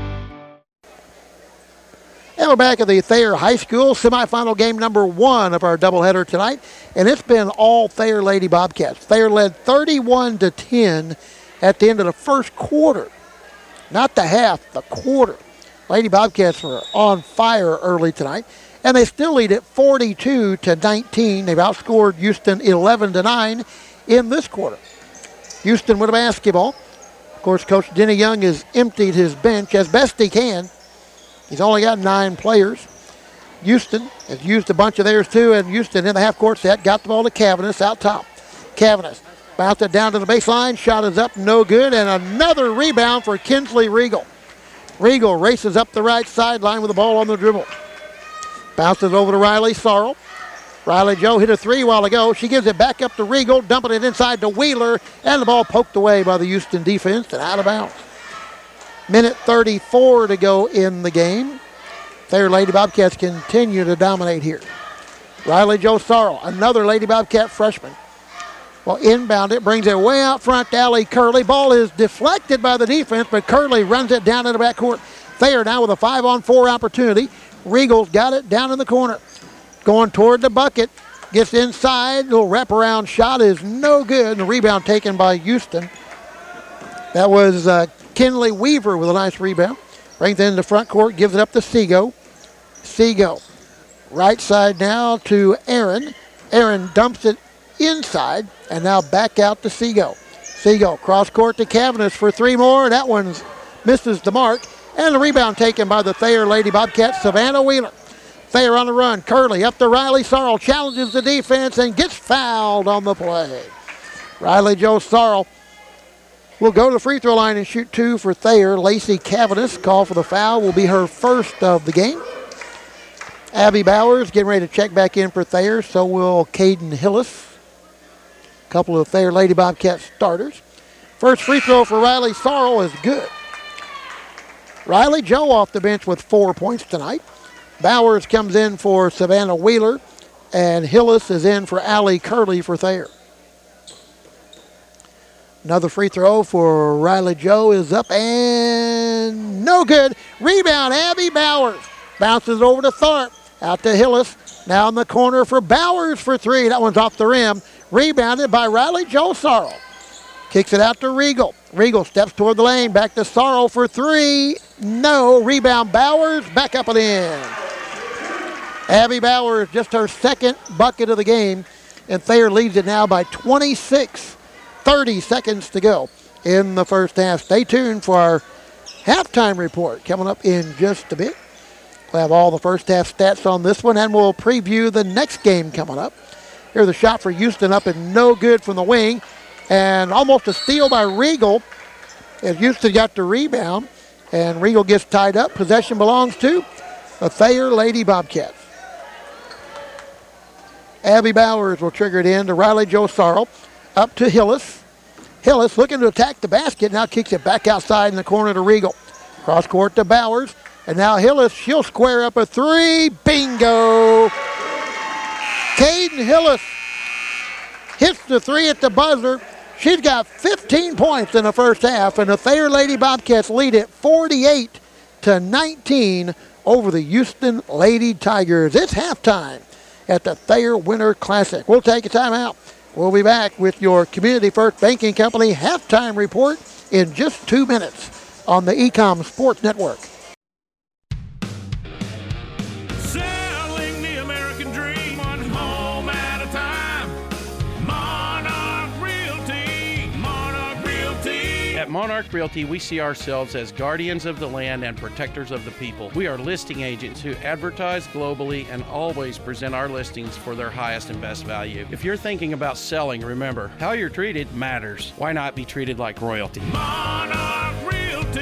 Speaker 1: And we're back at the Thayer High School semifinal game number 1 of our doubleheader tonight. And it's been all Thayer Lady Bobcats. Thayer led 31-10 at the end of the first quarter. Not the half, the quarter. Lady Bobcats were on fire early tonight. And they still lead it 42-19. They've outscored Houston 11-9 in this quarter. Houston with a basketball. Of course, Coach Denny Young has emptied his bench as best he can. He's only got 9 players. Houston has used a bunch of theirs too, and Houston in the half-court set got the ball to Cavanis out top. Cavanis bounced it down to the baseline. Shot is up, no good, and another rebound for Kinsley Regal. Regal races up the right sideline with the ball on the dribble. Bounces over to Riley Sorrell. Riley Joe hit a 3 a while ago. She gives it back up to Regal, dumping it inside to Wheeler, and the ball poked away by the Houston defense and out of bounds. Minute 34 to go in the game. Thayer Lady Bobcats continue to dominate here. Riley Joe Sorrell, another Lady Bobcat freshman. Well, inbound it, brings it way out front to Allie Curley. Ball is deflected by the defense, but Curley runs it down in the backcourt. Thayer now with a 5-on-4 opportunity. Regal's got it down in the corner. Going toward the bucket. Gets inside. Little wraparound shot is no good. And the rebound taken by Houston. That was Kinley Weaver with a nice rebound. Brings it into the front court. Gives it up to Seago. Seago. Right side now to Aaron. Aaron dumps it inside. And now back out to Seago. Seago cross court to Cavanis for 3 more. That one misses the mark. And the rebound taken by the Thayer Lady Bobcats, Savannah Wheeler. Thayer on the run. Curley up to Riley Sorrell. Challenges the defense and gets fouled on the play. Riley Joe Sorrell will go to the free throw line and shoot 2 for Thayer. Lacey Cavanis, call for the foul, will be her first of the game. Abby Bowers getting ready to check back in for Thayer. So will Caden Hillis. A couple of Thayer Lady Bobcat starters. First free throw for Riley Sorrell is good. Riley Joe off the bench with 4 points tonight. Bowers comes in for Savannah Wheeler, and Hillis is in for Allie Curley for Thayer. Another free throw for Riley Joe is up and no good. Rebound, Abby Bowers. Bounces over to Tharp. Out to Hillis. Now in the corner for Bowers for 3. That one's off the rim. Rebounded by Riley Joe Sorrell. Kicks it out to Regal. Regal steps toward the lane. Back to Sorrell for 3. No. Rebound Bowers. Back up and in. Abby Bowers, just her second bucket of the game. And Thayer leads it now by 26. 30 seconds to go in the first half. Stay tuned for our halftime report coming up in just a bit. We'll have all the first half stats on this one, and we'll preview the next game coming up. Here's the shot for Houston up and no good from the wing. And almost a steal by Regal as Houston got the rebound. And Regal gets tied up. Possession belongs to the Thayer Lady Bobcats. Abby Bowers will trigger it in to Riley Joe Sorrell. Up to Hillis. Hillis looking to attack the basket. Now kicks it back outside in the corner to Regal. Cross court to Bowers. And now Hillis, she'll square up a 3. Bingo! Caden Hillis hits the 3 at the buzzer. She's got 15 points in the first half, and the Thayer Lady Bobcats lead it 48-19 over the Houston Lady Tigers. It's halftime at the Thayer Winter Classic. We'll take a timeout. We'll be back with your Community First Banking Company halftime report in just 2 minutes on the Ecom Sports Network.
Speaker 8: Selling the American dream, one home at a time. Monarch Realty, Monarch Realty.
Speaker 9: At Monarch Realty, we see ourselves as guardians of the land and protectors of the people. We are listing agents who advertise globally and always present our listings for their highest and best value. If you're thinking about selling, remember, how you're treated matters. Why not be treated like royalty?
Speaker 8: Monarch Realty.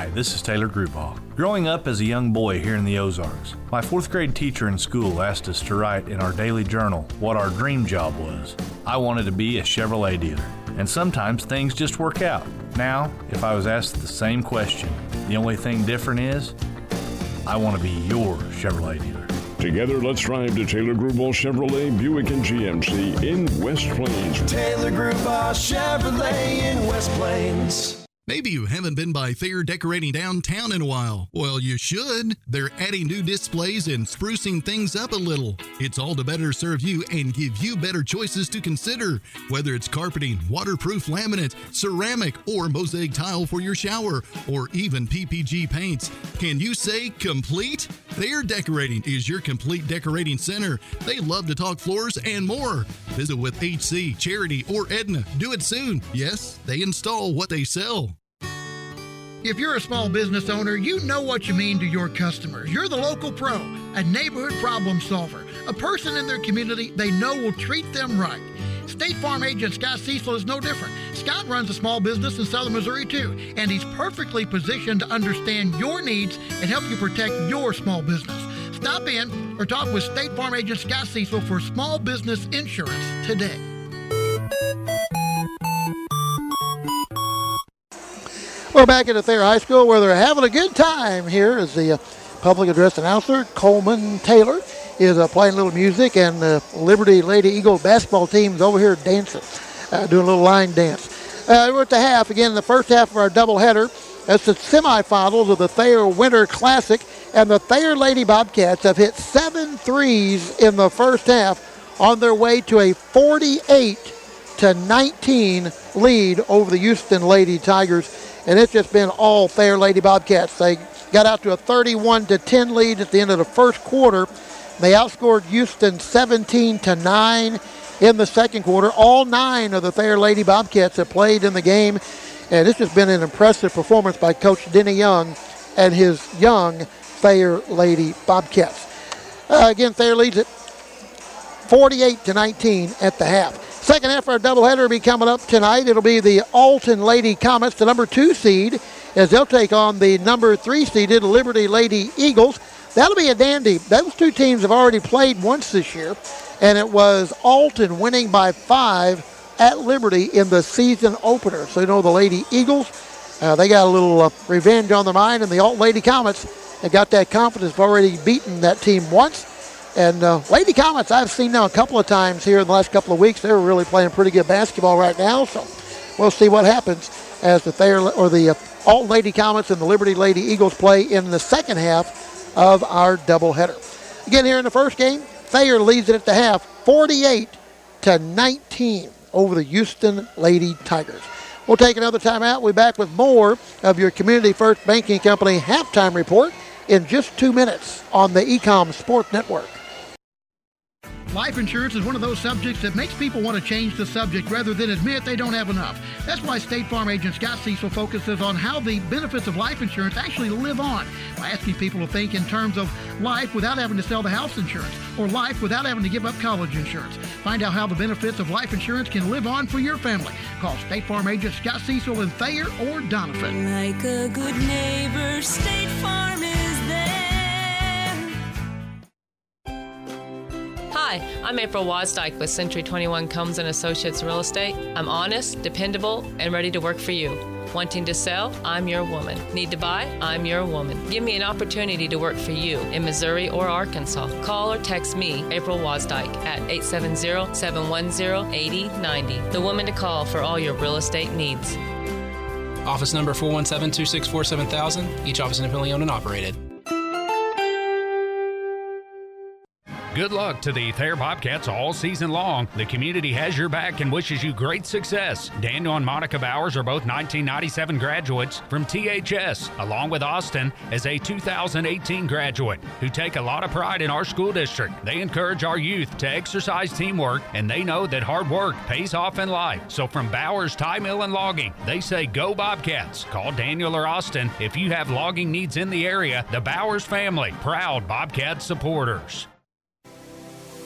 Speaker 10: Hi, this is Taylor Grubaugh. Growing up as a young boy here in the Ozarks, my 4th grade teacher in school asked us to write in our daily journal what our dream job was. I wanted to be a Chevrolet dealer, and sometimes things just work out. Now, if I was asked the same question, the only thing different is, I want to be your Chevrolet dealer.
Speaker 11: Together, let's drive to Taylor Grubaugh Chevrolet, Buick, and GMC in West Plains.
Speaker 12: Taylor Grubaugh Chevrolet in West Plains.
Speaker 13: Maybe you haven't been by Thayer Decorating downtown in a while. Well, you should. They're adding new displays and sprucing things up a little. It's all to better serve you and give you better choices to consider. Whether it's carpeting, waterproof laminate, ceramic, or mosaic tile for your shower, or even PPG paints. Can you say complete? Thayer Decorating is your complete decorating center. They love to talk floors and more. Visit with HC, Charity, or Edna. Do it soon. Yes, they install what they sell.
Speaker 1: If you're a small business owner, you know what you mean to your customers. You're the local pro, a neighborhood problem solver, a person in their community they know will treat them right. State Farm agent Scott Cecil is no different. Scott runs a small business in southern Missouri too, and he's perfectly positioned to understand your needs and help you protect your small business. Stop in or talk with State Farm agent Scott Cecil for small business insurance today. We're back at Thayer High School where they're having a good time here as the public address announcer, Coleman Taylor, is playing a little music, and the Liberty Lady Eagles basketball team is over here dancing, doing a little line dance. We're at the half. Again, the first half of our doubleheader. That's the semifinals of the Thayer Winter Classic, and the Thayer Lady Bobcats have hit 7 threes in the first half on their way to a 48-19 lead over the Houston Lady Tigers. And it's just been all Thayer Lady Bobcats. They got out to a 31-10 lead at the end of the first quarter. They outscored Houston 17-9 in the second quarter. All 9 of the Thayer Lady Bobcats have played in the game. And it's just been an impressive performance by Coach Denny Young and his young Thayer Lady Bobcats. Again, Thayer leads it 48-19 at the half. Second half of our doubleheader will be coming up tonight. It'll be the Alton Lady Comets, the number 2 seed, as they'll take on the number 3 seeded Liberty Lady Eagles. That'll be a dandy. Those two teams have already played once this year, and it was Alton winning by 5 at Liberty in the season opener. So, you know, the Lady Eagles, they got a little revenge on their mind, and the Alton Lady Comets have got that confidence. Have already beaten that team once. And Lady Comets, I've seen now a couple of times here in the last couple of weeks. They're really playing pretty good basketball right now. So we'll see what happens as the Thayer or the Alton Lady Comets and the Liberty Lady Eagles play in the second half of our doubleheader. Again, here in the first game, Thayer leads it at the half, 48-19 over the Houston Lady Tigers. We'll take another timeout. We'll be back with more of your Community First Banking Company halftime report in just 2 minutes on the Ecom Sports Network. Life insurance is one of those subjects that makes people want to change the subject rather than admit they don't have enough. That's why State Farm agent Scott Cecil focuses on how the benefits of life insurance actually live on by asking people to think in terms of life without having to sell the house insurance or life without having to give up college insurance. Find out how the benefits of life insurance can live on for your family. Call State Farm agent Scott Cecil in Thayer or Donovan.
Speaker 7: Like a good neighbor, State Farm is there.
Speaker 14: Hi, I'm April Wozdyke with Century 21 Combs & Associates Real Estate. I'm honest, dependable, and ready to work for you. Wanting to sell? I'm your woman. Need to buy? I'm your woman. Give me an opportunity to work for you in Missouri or Arkansas. Call or text me, April Wozdyke, at 870-710-8090. The woman to call for all your real estate needs.
Speaker 15: Office number 417-264-7000. Each office independently owned and operated.
Speaker 3: Good luck to the Thayer Bobcats all season long. The community has your back and wishes you great success. Daniel and Monica Bowers are both 1997 graduates from THS, along with Austin as a 2018 graduate, who take a lot of pride in our school district. They encourage our youth to exercise teamwork, and they know that hard work pays off in life. So from Bowers Tie Mill and Logging, they say go Bobcats. Call Daniel or Austin if you have logging needs in the area. The Bowers family, proud Bobcat supporters.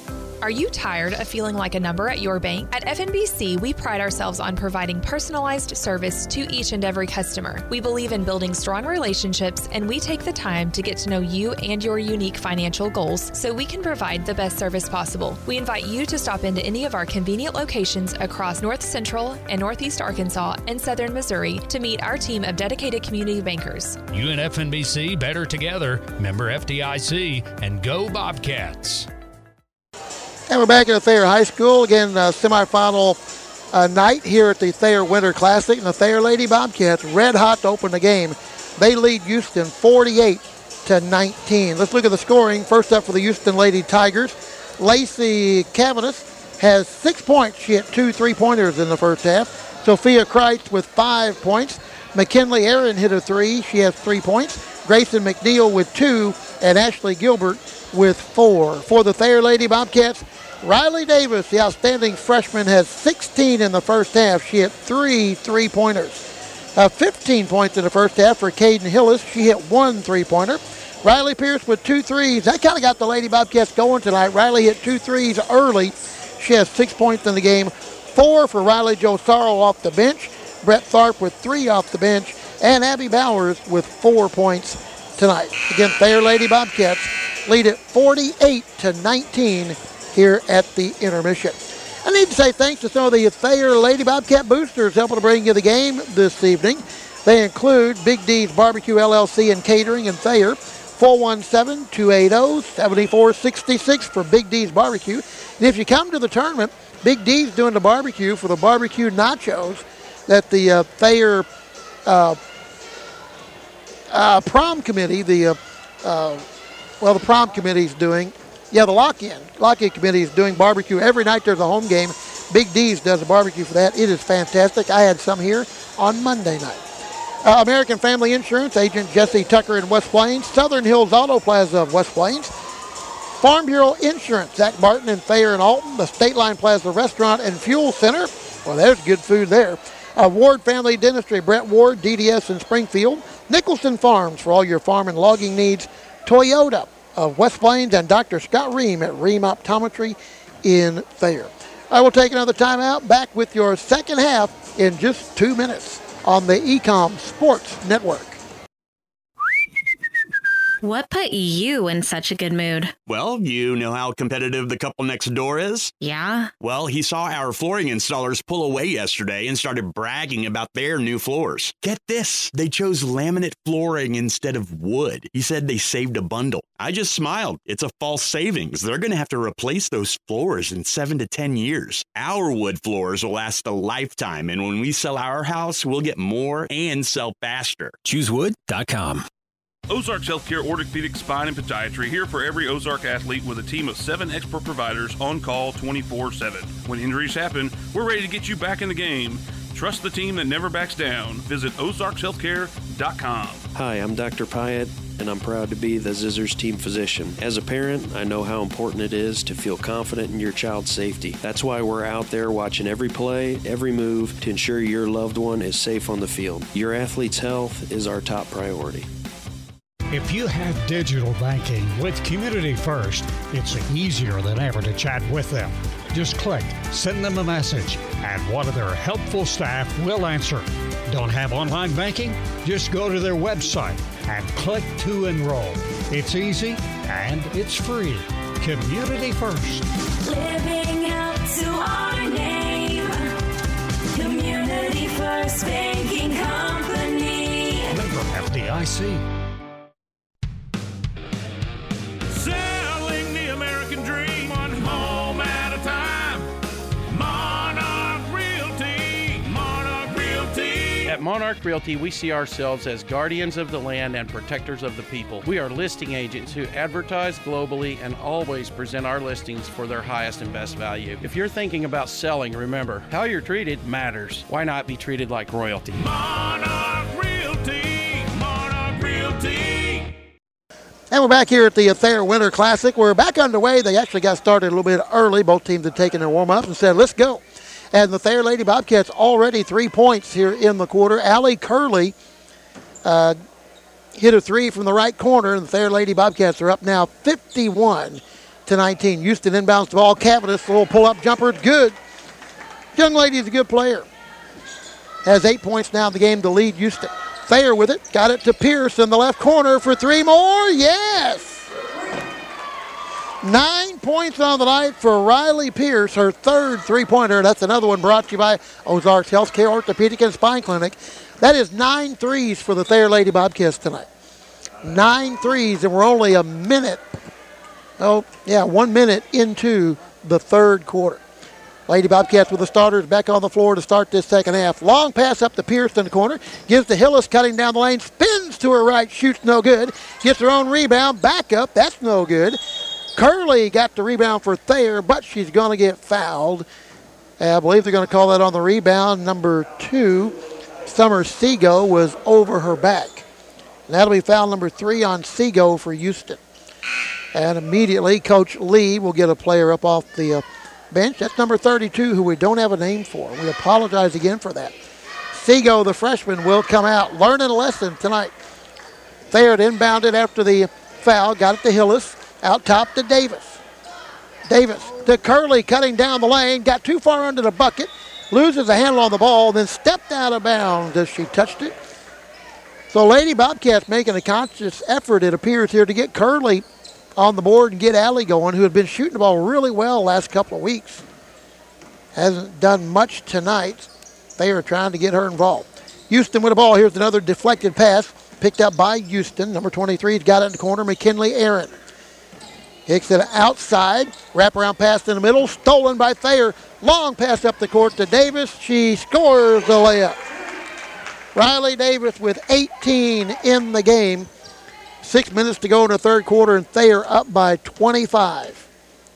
Speaker 2: Are you tired of feeling like a number at your bank? At FNBC, we pride ourselves on providing personalized service to each and every customer. We believe in building strong relationships, and we take the time to get to know you and your unique financial goals so we can provide the best service possible. We invite you to stop into any of our convenient locations across North Central and Northeast Arkansas and Southern Missouri to meet our team of dedicated community bankers.
Speaker 3: You and FNBC, better together. Member FDIC, and go Bobcats.
Speaker 1: And we're back at Thayer High School. Again, semifinal night here at the Thayer Winter Classic. And the Thayer Lady Bobcats red hot to open the game. They lead Houston 48-19. Let's look at the scoring. First up for the Houston Lady Tigers, Lacey Cavanis has 6 points. She hit 2 3-pointers in the first half. Sophia Kreitz with 5 points. McKinley Aaron hit a 3. She has 3 points. Grayson McNeil with 2. And Ashley Gilbert with 4. For the Thayer Lady Bobcats, Riley Davis, the outstanding freshman, has 16 in the first half. She hit 3 3-pointers. 15 points in the first half for Caden Hillis. She hit 1 3-pointer. Riley Pierce with 2 threes. That kind of got the Lady Bobcats going tonight. Riley hit 2 threes early. She has 6 points in the game. 4 for Riley Jo Sorrow off the bench. Brett Tharp with 3 off the bench. And Abby Bowers with 4 points tonight. Again, Thayer Lady Bobcats lead it 48-19 here at the intermission. I need to say thanks to some of the Thayer Lady Bobcat boosters helping to bring you the game this evening. They include Big D's Barbecue LLC and Catering in Thayer, 417-280-7466 for Big D's Barbecue. And if you come to the tournament, Big D's doing the barbecue for the barbecue nachos that the Thayer prom committee, the prom committee's doing. Yeah, the lock-in committee is doing barbecue every night. There's a home game. Big D's does a barbecue for that. It is fantastic. I had some here on Monday night. American Family Insurance, Agent Jesse Tucker in West Plains. Southern Hills Auto Plaza of West Plains. Farm Bureau Insurance, Zach Martin in Thayer and Alton. The State Line Plaza Restaurant and Fuel Center. Well, there's good food there. Ward Family Dentistry, Brett Ward, DDS in Springfield. Nicholson Farms for all your farm and logging needs. Toyota of West Plains, and Dr. Scott Ream at Ream Optometry in Thayer. I will take another timeout. Back with your second half in just 2 minutes on the Ecom Sports Network.
Speaker 16: What put you in such a good mood?
Speaker 17: Well, you know how competitive the couple next door is?
Speaker 16: Yeah?
Speaker 17: Well, he saw our flooring installers pull away yesterday and started bragging about their new floors. Get this, they chose laminate flooring instead of wood. He said they saved a bundle. I just smiled. It's a false savings. They're going to have to replace those floors in 7 to 10 years. Our wood floors will last a lifetime, and when we sell our house, we'll get more and sell faster.
Speaker 4: ChooseWood.com.
Speaker 5: Ozarks Healthcare Orthopedic Spine and Podiatry, here for every Ozark athlete with a team of 7 expert providers on call 24/7. When injuries happen, we're ready to get you back in the game. Trust the team that never backs down. Visit ozarkshealthcare.com.
Speaker 18: Hi, I'm Dr. Pyatt, and I'm proud to be the Zizzers team physician. As a parent, I know how important it is to feel confident in your child's safety. That's why we're out there watching every play, every move to ensure your loved one is safe on the field. Your athlete's health is our top priority.
Speaker 6: If you have digital banking with Community First, it's easier than ever to chat with them. Just click, send them a message, and one of their helpful staff will answer. Don't have online banking? Just go to their website and click to enroll. It's easy and it's free. Community First.
Speaker 7: Living up to our name. Community First Banking Company.
Speaker 6: Member FDIC.
Speaker 8: Selling the American dream, one home at a time. Monarch Realty. Monarch Realty.
Speaker 9: At Monarch Realty, we see ourselves as guardians of the land and protectors of the people. We are listing agents who advertise globally and always present our listings for their highest and best value. If you're thinking about selling, remember, how you're treated matters. Why not be treated like royalty?
Speaker 8: Monarch Realty. Monarch Realty.
Speaker 1: And we're back here at the Thayer Winter Classic. We're back underway. They actually got started a little bit early. Both teams had taken their warm-up and said, let's go. And the Thayer Lady Bobcats already 3 points here in the quarter. Allie Curley hit a 3 from the right corner, and the Thayer Lady Bobcats are up now 51-19. 19. Houston inbounds the ball. Cavanis, a little pull-up jumper. It's good. Young lady's a good player. Has 8 points now in the game to lead Houston. Thayer with it. Got it to Pierce in the left corner for 3 more. Yes! 9 points on the night for Riley Pierce, her third three-pointer. That's another one brought to you by Ozarks Healthcare Orthopedic and Spine Clinic. That is 9 threes for the Thayer Lady Bobcats tonight. 9 threes, and we're only 1 minute into the third quarter. Lady Bobcats with the starters back on the floor to start this second half. Long pass up to Pierce in the corner. Gives to Hillis cutting down the lane. Spins to her right. Shoots no good. Gets her own rebound. Back up. That's no good. Curley got the rebound for Thayer, but she's going to get fouled. I believe they're going to call that on the rebound. Number 2, Summer Seago, was over her back. And that'll be foul number 3 on Seago for Houston. And immediately, Coach Lee will get a player up off the bench. That's number 32, who we don't have a name for. We apologize again for that. Seago, the freshman, will come out, learning a lesson tonight. Thayer inbounded after the foul, got it to Hillis. Out top to Davis. Davis to Curley, cutting down the lane. Got too far under the bucket. Loses a handle on the ball, then stepped out of bounds as she touched it. So Lady Bobcats making a conscious effort, it appears here, to get Curley on the board and get Allie going, who had been shooting the ball really well the last couple of weeks. Hasn't done much tonight. They are trying to get her involved. Houston with the ball. Here's another deflected pass picked up by Houston. Number 23's got it in the corner, McKinley Aaron. Kicks it outside. Wraparound pass in the middle. Stolen by Thayer. Long pass up the court to Davis. She scores the layup. Riley Davis with 18 in the game. 6 minutes to go in the third quarter, and Thayer up by 25.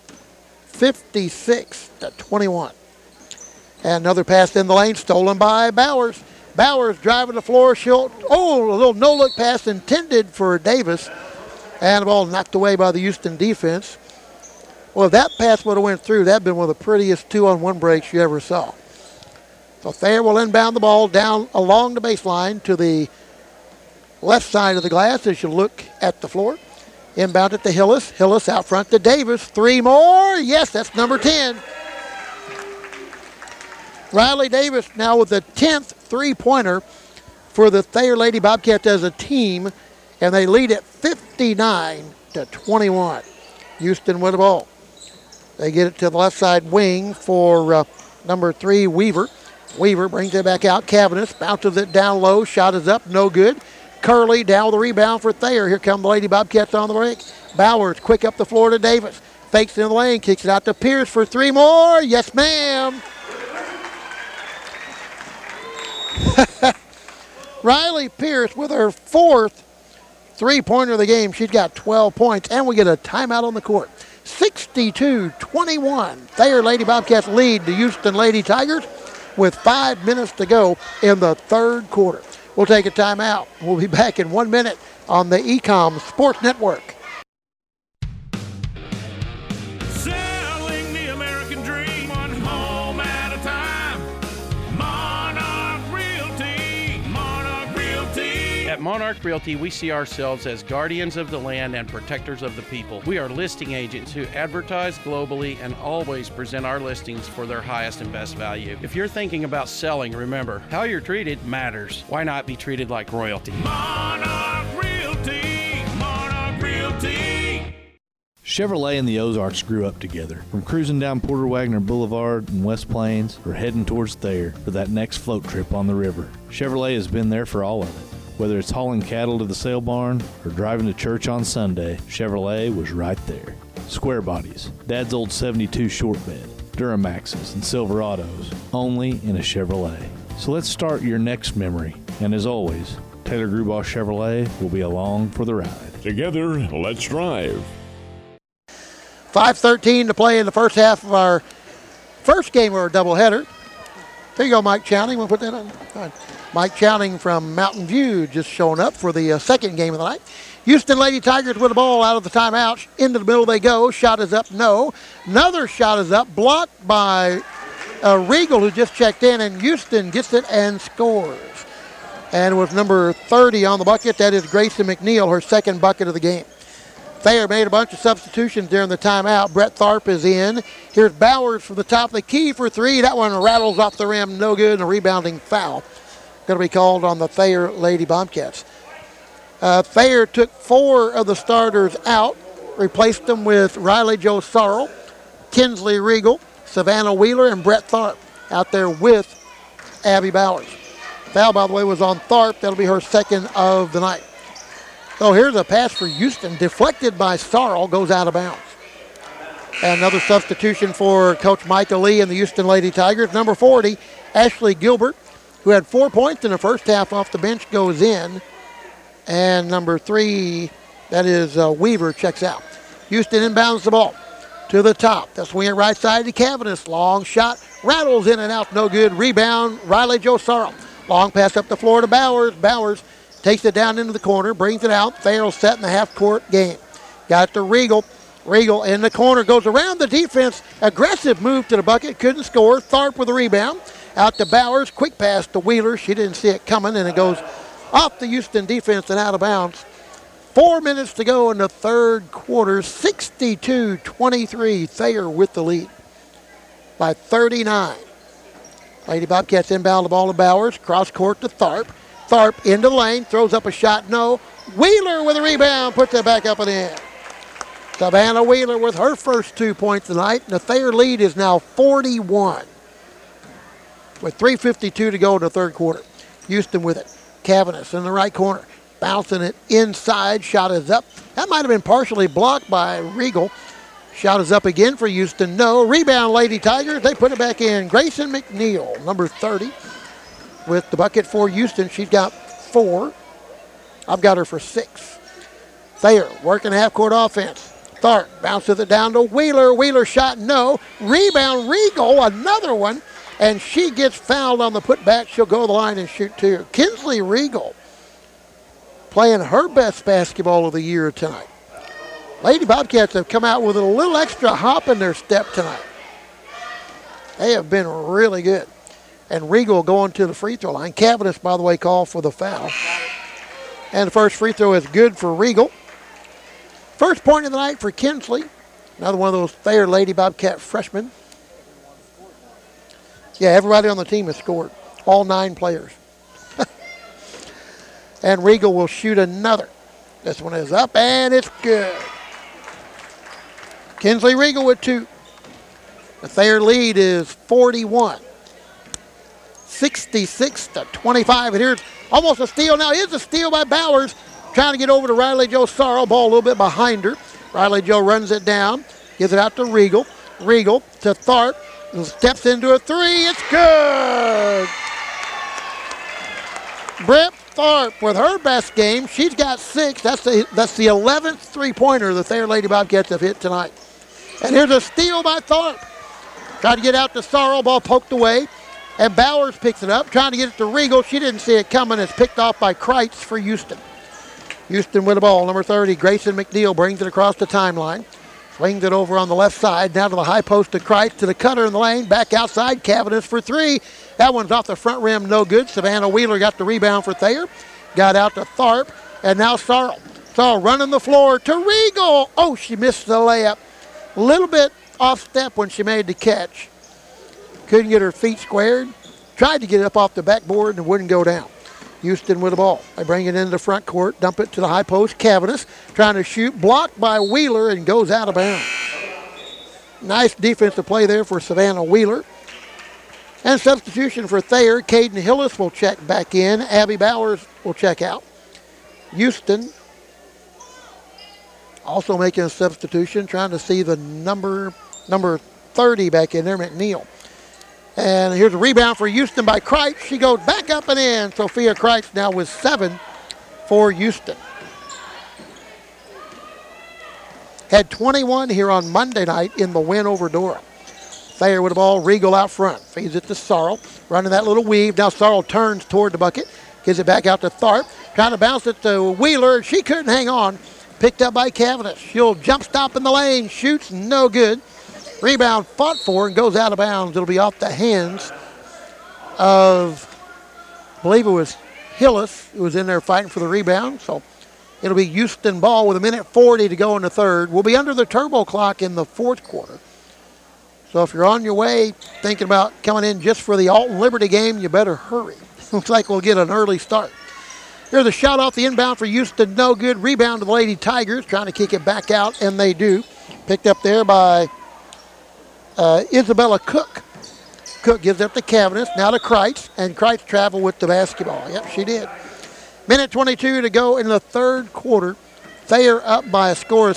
Speaker 1: 56-21. And another pass in the lane, stolen by Bowers. Bowers driving the floor. A little no-look pass intended for Davis. And the ball knocked away by the Houston defense. Well, if that pass would have went through, that would have been one of the prettiest 2-on-1 breaks you ever saw. So Thayer will inbound the ball down along the baseline to the left side of the glass as you look at the floor. Inbound it to Hillis. Hillis out front to Davis. 3 more. Yes, that's number 10. Riley Davis now with the 10th three-pointer for the Thayer Lady Bobcats as a team, and they lead it 59-21. Houston with the ball. They get it to the left side wing for number 3, Weaver. Weaver brings it back out. Cavanis bounces it down low. Shot is up. No good. Curley down with the rebound for Thayer. Here come the Lady Bobcats on the break. Bowers quick up the floor to Davis. Fakes in the lane. Kicks it out to Pierce for 3 more. Yes, ma'am. Riley Pierce with her 4th three-pointer of the game. She's got 12 points, and we get a timeout on the court. 62-21. Thayer Lady Bobcats lead the Houston Lady Tigers with 5 minutes to go in the third quarter. We'll take a timeout. We'll be back in 1 minute on the Ecom Sports Network.
Speaker 8: Selling the American dream, one home at a time. Monarch Realty, Monarch Realty.
Speaker 9: At Monarch Realty, we see ourselves as guardians of the land and protectors of the people. We are listing agents who advertise globally and always present our listings for their highest and best value. If you're thinking about selling, remember, how you're treated matters. Why not be treated like royalty?
Speaker 8: Monarch Realty, Monarch Realty.
Speaker 10: Chevrolet and the Ozarks grew up together. From cruising down Porter Wagner Boulevard in West Plains or heading towards Thayer for that next float trip on the river, Chevrolet has been there for all of it. Whether it's hauling cattle to the sale barn or driving to church on Sunday, Chevrolet was right there. Square bodies, Dad's old 72 short bed, Duramaxes, and Silverados, only in a Chevrolet. So let's start your next memory. And as always, Taylor Grubaugh Chevrolet will be along for the ride.
Speaker 11: Together, let's drive.
Speaker 1: 5:13 to play in the first half of our first game of our doubleheader. There you go, Mike Chowning. We'll put that on. All right. Mike Chowning from Mountain View just showing up for the second game of the night. Houston Lady Tigers with the ball out of the timeout. Into the middle they go. Shot is up. No. Another shot is up. Blocked by Regal, who just checked in, and Houston gets it and scores. And with number 30 on the bucket, that is Grayson McNeil, her second bucket of the game. Thayer made a bunch of substitutions during the timeout. Brett Tharp is in. Here's Bowers from the top of the key for three. That one rattles off the rim, no good, and a rebounding foul. Going to be called on the Thayer Lady Bobcats. Thayer took 4 of the starters out, replaced them with Riley Jo Sorrell, Kinsley Regal, Savannah Wheeler, and Brett Tharp out there with Abby Bowers. Foul, by the way, was on Tharp. That'll be her second of the night. So here's a pass for Houston, deflected by Sorrell, goes out of bounds. And another substitution for Coach Micah Lee and the Houston Lady Tigers. Number 40, Ashley Gilbert, who had 4 points in the first half off the bench, goes in. And number 3, that is Weaver, checks out. Houston inbounds the ball to the top. They'll swing it right side to Cavanis. Long shot, rattles in and out, no good. Rebound, Riley Jo Sorrell. Long pass up the floor to Bowers. Bowers takes it down into the corner, brings it out. Thayer set in the half-court game. Got it to Regal. Regal in the corner, goes around the defense. Aggressive move to the bucket, couldn't score. Tharp with a rebound. Out to Bowers, quick pass to Wheeler. She didn't see it coming, and it goes off the Houston defense and out of bounds. 4 minutes to go in the third quarter, 62-23. Thayer with the lead by 39. Lady Bobcats inbound the ball to Bowers, cross court to Tharp. Tharp into the lane, throws up a shot, no. Wheeler with a rebound, puts it back up and in. Savannah Wheeler with her first 2 points tonight. The Thayer lead is now 41 with 3:52 to go in the third quarter. Houston with it. Cavanis in the right corner, bouncing it inside. Shot is up. That might have been partially blocked by Regal. Shot is up again for Houston. No. Rebound, Lady Tigers. They put it back in. Grayson McNeil, number 30, with the bucket for Houston. She's got 4. I've got her for 6. Thayer working half-court offense. Tharp bounces it down to Wheeler. Wheeler shot, no. Rebound, Regal, another one. And she gets fouled on the putback. She'll go to the line and shoot 2. Kinsley Regal playing her best basketball of the year tonight. Lady Bobcats have come out with a little extra hop in their step tonight. They have been really good. And Regal going to the free throw line. Cavanis, by the way, called for the foul. And the first free throw is good for Regal. First point of the night for Kinsley. Another one of those Thayer Lady Bobcat freshmen. Yeah, everybody on the team has scored. All 9 players. And Regal will shoot another. This one is up, and it's good. Kinsley Regal with 2. The Thayer lead is 41. 66-25. And here's almost a steal. Now here's a steal by Bowers. Trying to get over to Riley Jo Sorrell. Ball a little bit behind her. Riley Jo runs it down. Gives it out to Regal. Regal to Tharp. Steps into a 3. It's good. Brett Tharp with her best game. She's got 6. That's the 11th three-pointer the Thayer Lady Bobcats have hit tonight. And here's a steal by Tharp. Tried to get out to Sorrell. Ball poked away. And Bowers picks it up. Trying to get it to Regal. She didn't see it coming. It's picked off by Kreitz for Houston. Houston with the ball. Number 30, Grayson McNeil brings it across the timeline. Swings it over on the left side. Down to the high post to Kreitz. To the cutter in the lane. Back outside. Cavanis for 3. That one's off the front rim. No good. Savannah Wheeler got the rebound for Thayer. Got out to Tharp. And now Sorrell. Sorrell running the floor to Regal. Oh, she missed the layup. A little bit off step when she made the catch. Couldn't get her feet squared. Tried to get it up off the backboard and it wouldn't go down. Houston with the ball. They bring it into the front court, dump it to the high post. Cavanis trying to shoot, blocked by Wheeler and goes out of bounds. Nice defensive play there for Savannah Wheeler. And substitution for Thayer. Caden Hillis will check back in. Abby Bowers will check out. Houston also making a substitution, trying to see the number 30 back in there, McNeil. And here's a rebound for Houston by Kreitz. She goes back up and in. Sophia Kreitz now with 7 for Houston. Had 21 here on Monday night in the win over Dora. Thayer with the ball. Regal out front. Feeds it to Sorrell. Running that little weave. Now Sorrell turns toward the bucket. Gives it back out to Tharp. Trying to bounce it to Wheeler. She couldn't hang on. Picked up by Cavanis. She'll jump stop in the lane. Shoots no good. Rebound fought for and goes out of bounds. It'll be off the hands of, I believe it was Hillis, who was in there fighting for the rebound. So It'll be Houston ball with 1:40 to go in the third. We'll be under the turbo clock in the fourth quarter. So if you're on your way thinking about coming in just for the Alton Liberty game, you better hurry. Looks like we'll get an early start. Here's a shot off the inbound for Houston. No good. Rebound to the Lady Tigers. Trying to kick it back out, and they do. Picked up there by Isabella Cook. Cook gives up to Cavanis. Now to Kreitz. And Kreitz traveled with the basketball. Yep, she did. 1:22 to go in the third quarter. Thayer up by a score of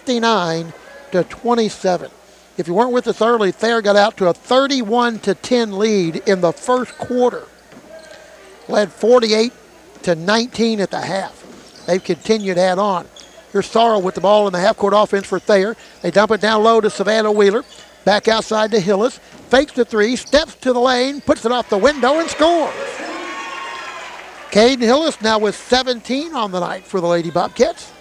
Speaker 1: 69-27. If you weren't with us early, Thayer got out to a 31-10 lead in the first quarter. Led 48-19 at the half. They've continued to add on. Here's Sorrell with the ball in the half-court offense for Thayer. They dump it down low to Savannah Wheeler. Back outside to Hillis. Fakes the three, steps to the lane, puts it off the window, and scores. Caden Hillis now with 17 on the night for the Lady Bobcats.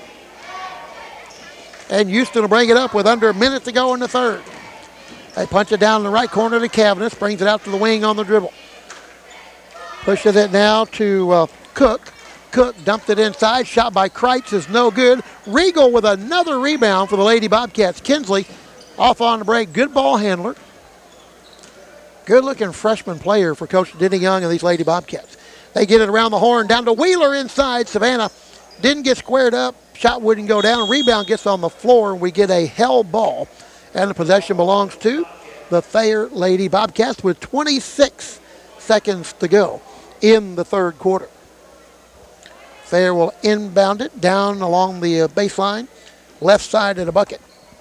Speaker 1: And Houston will bring it up with under a minute to go in the third. They punch it down in the right corner to Cavanis, brings it out to the wing on the dribble. Pushes it now to Cook. Cook dumped it inside. Shot by Kreitz is no good. Regal with another rebound for the Lady Bobcats. Kinsley off on the break. Good ball handler. Good-looking freshman player for Coach Denny Young and these Lady Bobcats. They get it around the horn. Down to Wheeler inside. Savannah didn't get squared up. Shot wouldn't go down. Rebound gets on the floor. We get a held ball. And the possession belongs to the Thayer Lady Bobcats with 26 seconds to go in the third quarter. Thayer will inbound it down along the baseline, left side of the bucket.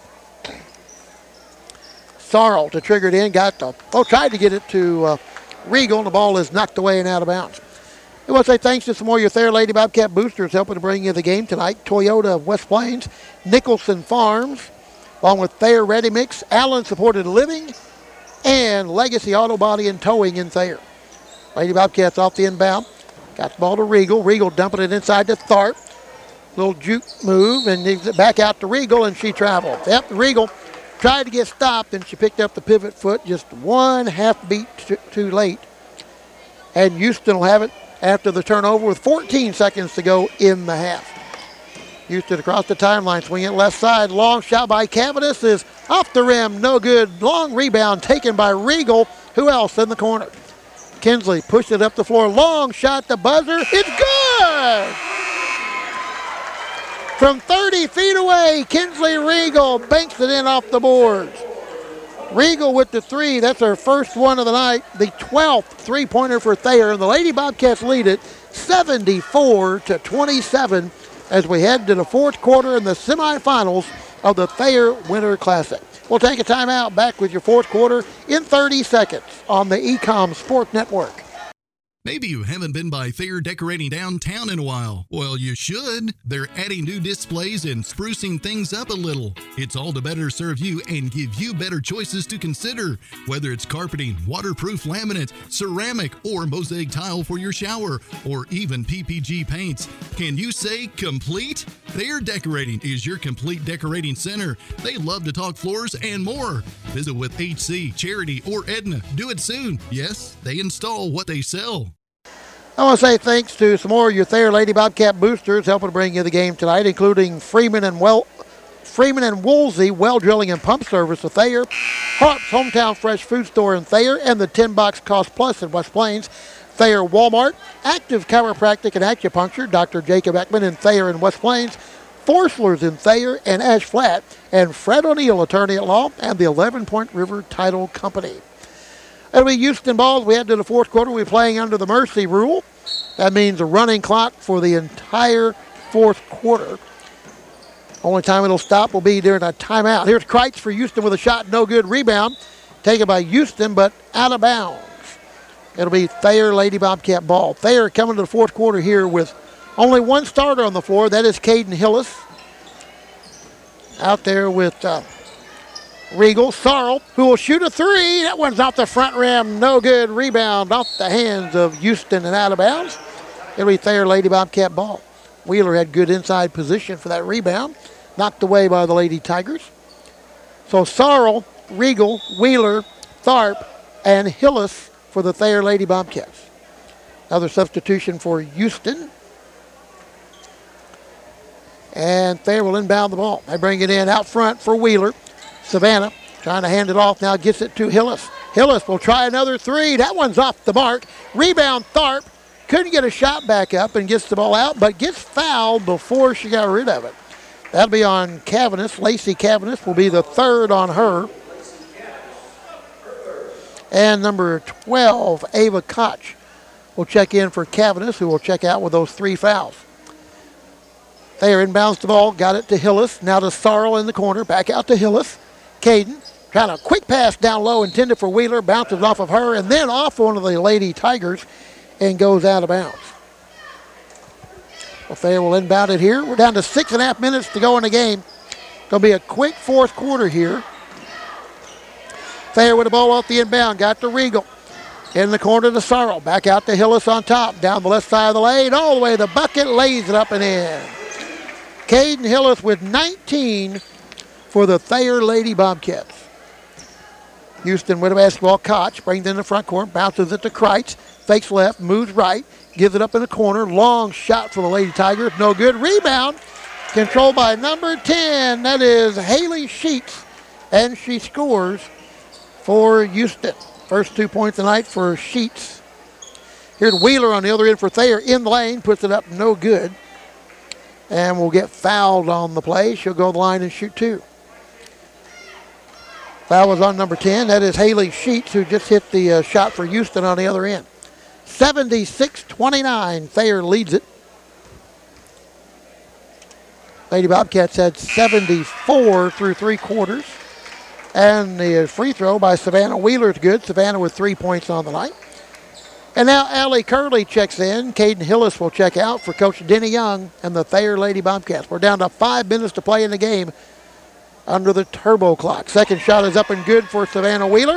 Speaker 1: Sorrell to trigger it in, tried to get it to Regal, and the ball is knocked away and out of bounds. I want to say thanks to some more of your Thayer Lady Bobcat boosters helping to bring you the game tonight. Toyota of West Plains, Nicholson Farms, along with Thayer Ready Mix, Allen Supported Living, and Legacy Auto Body and Towing in Thayer. Lady Bobcats off the inbound. Got the ball to Regal. Regal dumping it inside to Tharp. Little juke move, and gives it back out to Regal, and she traveled. Yep, Regal tried to get stopped, and she picked up the pivot foot just one half beat too late. And Houston will have it after the turnover with 14 seconds to go in the half. Houston across the timeline, swing it left side. Long shot by Cavanis is off the rim, no good. Long rebound taken by Regal. Who else in the corner? Kinsley pushed it up the floor. Long shot, the buzzer. It's good! From 30 feet away, Kinsley Regal banks it in off the boards. Regal with the three. That's her first one of the night. The 12th three-pointer for Thayer. And the Lady Bobcats lead it 74-27 as we head to the fourth quarter in the semifinals of the Thayer Winter Classic. We'll take a timeout. Back with your fourth quarter in 30 seconds on the Ecom Sport Network.
Speaker 13: Maybe you haven't been by Thayer Decorating Downtown in a while. Well, you should. They're adding new displays and sprucing things up a little. It's all to better serve you and give you better choices to consider. Whether it's carpeting, waterproof laminate, ceramic, or mosaic tile for your shower, or even PPG paints. Can you say complete? Thayer Decorating is your complete decorating center. They love to talk floors and more. Visit with HC, Charity, or Edna. Do it soon. Yes, they install what they sell.
Speaker 1: I want to say thanks to some more of your Thayer Lady Bobcat boosters helping to bring you the game tonight, including Freeman and Woolsey Well Drilling and Pump Service of Thayer, Harp's Hometown Fresh Food Store in Thayer, and the 10 Box Cost Plus in West Plains. Thayer Walmart, Active Chiropractic and Acupuncture, Dr. Jacob Ekman in Thayer and West Plains, Forslers in Thayer and Ash Flat, and Fred O'Neill, attorney at law, and the 11 Point River Title Company. It'll be Houston ball as we head to the fourth quarter. We're playing under the mercy rule. That means a running clock for the entire fourth quarter. Only time it'll stop will be during a timeout. Here's Kreitz for Houston with a shot, no good. Rebound taken by Houston, but out of bounds. It'll be Thayer Lady Bobcat ball. Thayer coming to the fourth quarter here with only one starter on the floor. That is Caden Hillis. Out there with Regal. Sorrell, who will shoot a three. That one's off the front rim. No good. Rebound off the hands of Houston and out of bounds. It'll be Thayer Lady Bobcat ball. Wheeler had good inside position for that rebound. Knocked away by the Lady Tigers. So Sorrell, Regal, Wheeler, Tharp, and Hillis for the Thayer Lady Bobcats. Another substitution for Houston. And Thayer will inbound the ball. They bring it in out front for Wheeler. Savannah trying to hand it off now, gets it to Hillis. Hillis will try another three. That one's off the mark. Rebound Tharp. Couldn't get a shot back up and gets the ball out, but gets fouled before she got rid of it. That'll be on Cavanis. Lacey Cavanis will be the third on her. And number 12, Ava Koch, will check in for Cavanis, who will check out with those 3 fouls. Thayer inbounds the ball, got it to Hillis. Now to Sarl in the corner, back out to Hillis. Caden trying a quick pass down low, intended for Wheeler, bounces off of her, and then off one of the Lady Tigers and goes out of bounds. Well, Thayer will inbound it here. We're down to 6.5 minutes to go in the game. Going to be a quick fourth quarter here. Thayer with the ball off the inbound, got to Regal. In the corner to Sarl, back out to Hillis on top, down the left side of the lane, all the way to the bucket, lays it up and in. Caden Hillis with 19 for the Thayer Lady Bobcats. Houston with a basketball. Koch brings it in the front court, bounces it to Kreitz, fakes left, moves right, gives it up in the corner. Long shot for the Lady Tigers, no good. Rebound controlled by number 10. That is Haley Sheets, and she scores for Houston. First 2 points tonight for Sheets. Here's Wheeler on the other end for Thayer in the lane, puts it up, no good. And will get fouled on the play. She'll go to the line and shoot 2. Foul was on number 10. That is Haley Sheets, who just hit the shot for Houston on the other end. 76-29. Thayer leads it. Lady Bobcats had 74 through 3 quarters. And the free throw by Savannah Wheeler is good. Savannah with 3 points on the night. And now Allie Curley checks in. Caden Hillis will check out for Coach Denny Young and the Thayer Lady Bobcats. We're down to 5 minutes to play in the game under the turbo clock. Second shot is up and good for Savannah Wheeler.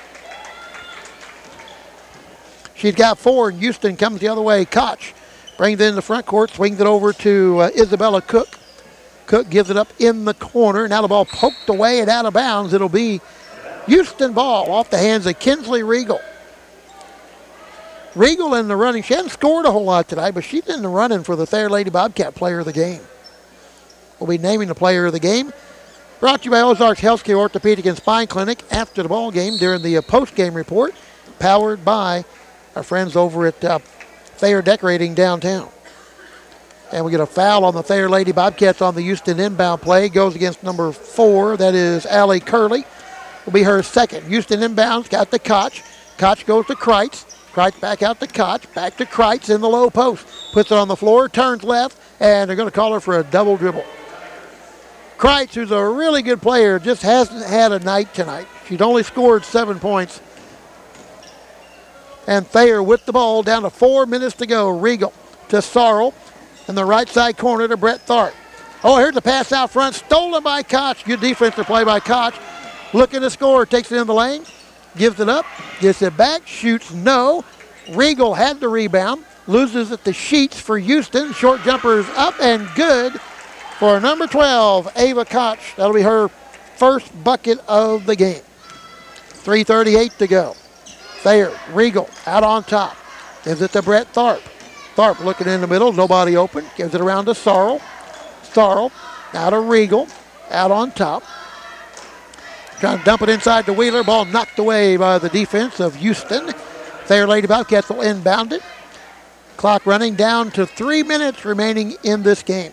Speaker 1: She's got 4, and Houston comes the other way. Koch brings it in the front court, swings it over to Isabella Cook. Cook gives it up in the corner. Now the ball poked away and out of bounds. It'll be Houston ball off the hands of Kinsley Regal. Regal in the running. She hasn't scored a whole lot tonight, but she's in the running for the Thayer Lady Bobcat Player of the Game. We'll be naming the Player of the Game. Brought to you by Ozarks Healthcare Orthopedic and Spine Clinic after the ball game during the post-game report, powered by our friends over at Thayer Decorating downtown. And we get a foul on the Thayer Lady Bobcats on the Houston inbound play. Goes against number 4. That is Allie Curley. Will be her second. Houston inbounds, got the Koch. Koch goes to Kreitz. Kreitz back out to Koch. Back to Kreitz in the low post. Puts it on the floor, turns left, and they're going to call her for a double dribble. Kreitz, who's a really good player, just hasn't had a night tonight. She's only scored 7 points. And Thayer with the ball, down to 4 minutes to go. Regal to Sarl in the right side corner to Brett Tharp. Oh, here's the pass out front, stolen by Koch. Good defensive play by Koch. Looking to score, takes it in the lane, gives it up, gets it back, shoots no. Regal had the rebound, loses it to Sheets for Houston. Short jumper is up and good for number 12, Ava Koch. That'll be her first bucket of the game. 3:38 to go. Thayer, Regal out on top. Gives it to Brett Tharp. Tharp looking in the middle, nobody open. Gives it around to Sarl. Sarl out of Regal, out on top. Trying to dump it inside to Wheeler. Ball knocked away by the defense of Houston. Thayer Lady Bobcats will inbound it. Clock running down to 3 minutes remaining in this game.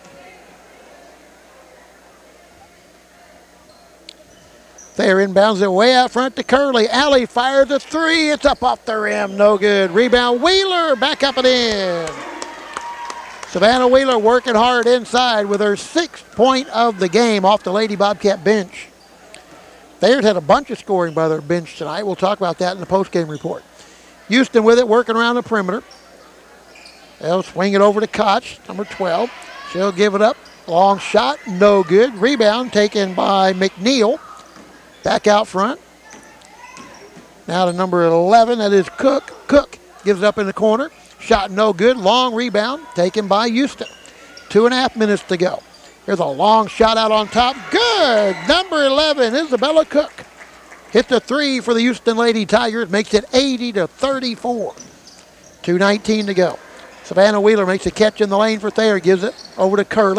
Speaker 1: Thayer inbounds it way out front to Curley. Allie fires a 3. It's up off the rim. No good. Rebound. Wheeler back up and in. Savannah Wheeler working hard inside with her 6th point of the game off the Lady Bobcat bench. Thayer's had a bunch of scoring by their bench tonight. We'll talk about that in the postgame report. Houston with it, working around the perimeter. They'll swing it over to Koch, number 12. She'll give it up. Long shot, no good. Rebound taken by McNeil. Back out front. Now to number 11, that is Cook. Cook gives it up in the corner. Shot no good. Long rebound taken by Houston. 2.5 minutes to go. Here's a long shot out on top. Good. Number 11, Isabella Cook. Hit the 3 for the Houston Lady Tigers. Makes it 80-34. 2:19 to go. Savannah Wheeler makes a catch in the lane for Thayer. Gives it over to Curley.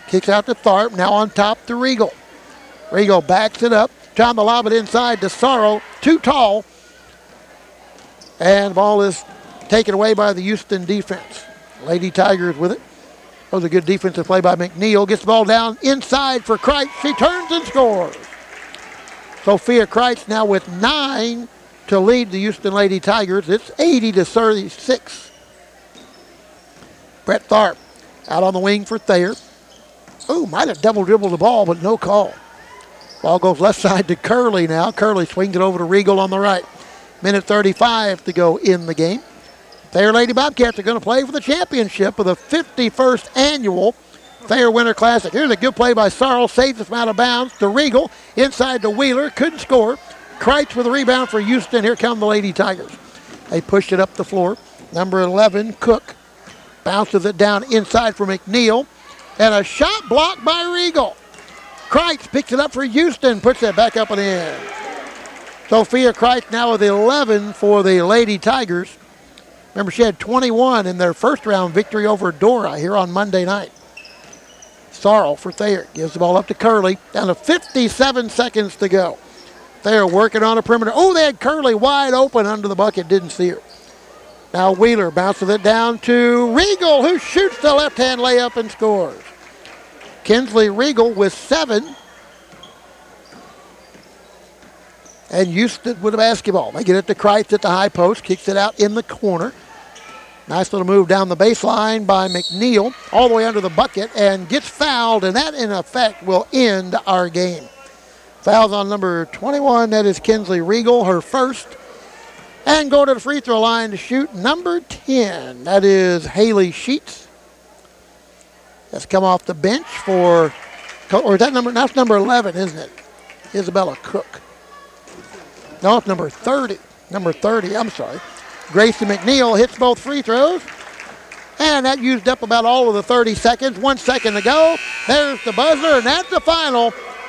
Speaker 1: Kicks out to Tharp. Now on top to Regal. Regal backs it up. Trying to lob it inside to Sorrow. Too tall. And the ball is taken away by the Houston defense. Lady Tigers with it. That was a good defensive play by McNeil. Gets the ball down inside for Kreitz. She turns and scores. Sophia Kreitz now with 9 to lead the Houston Lady Tigers. It's 80-36. Brett Tharp out on the wing for Thayer. Oh, might have double dribbled the ball, but no call. Ball goes left side to Curley now. Curley swings it over to Regal on the right. Minute 35 to go in the game. Thayer Lady Bobcats are going to play for the championship of the 51st annual Thayer Winter Classic. Here's a good play by Sarl. Saves it from out of bounds to Regal. Inside to Wheeler. Couldn't score. Kreitz with a rebound for Houston. Here come the Lady Tigers. They pushed it up the floor. Number 11, Cook, bounces it down inside for McNeil. And a shot blocked by Regal. Kreitz picks it up for Houston. Puts it back up and in. Sophia Kreitz now with 11 for the Lady Tigers. Remember, she had 21 in their first round victory over Dora here on Monday night. Sarl for Thayer. Gives the ball up to Curley. Down to 57 seconds to go. Thayer working on a perimeter. Oh, they had Curley wide open under the bucket. Didn't see her. Now Wheeler bounces it down to Regal, who shoots the left-hand layup and scores. Kinsley Regal with 7. And Houston with a basketball. They get it to Kreitz at the high post. Kicks it out in the corner. Nice little move down the baseline by McNeil. All the way under the bucket and gets fouled. And that, in effect, will end our game. Fouls on number 21. That is Kinsley Regal, her first. And go to the free throw line to shoot number 10. That is Haley Sheets. That's come off the bench for, or is that number, that's number 11, isn't it? Isabella Cook. No, it's number 30. Number 30, I'm sorry. Grayson McNeil hits both free throws. And that used up about all of the 30 seconds. 1 second to go. There's the buzzer, and that's the final.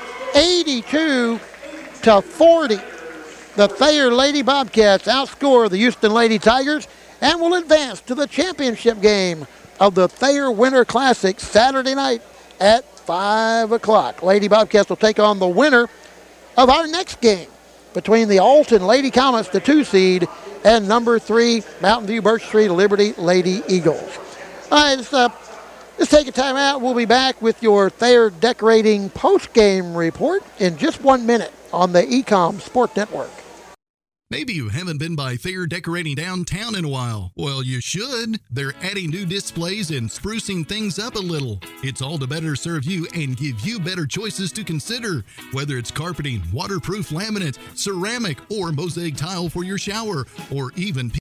Speaker 1: 82-40. The Thayer Lady Bobcats outscore the Houston Lady Tigers and will advance to the championship game of the Thayer Winter Classic Saturday night at 5 o'clock. Lady Bobcats will take on the winner of our next game between the Alton Lady Comets, the 2 seed, and number 3 Mountain View Birch Street Liberty Lady Eagles. All right, let's take a time out. We'll be back with your Thayer Decorating post-game report in just 1 minute on the Ecom Sport Network.
Speaker 13: Maybe you haven't been by Thayer Decorating downtown in a while. Well, you should. They're adding new displays and sprucing things up a little. It's all to better serve you and give you better choices to consider, whether it's carpeting, waterproof laminate, ceramic, or mosaic tile for your shower, or even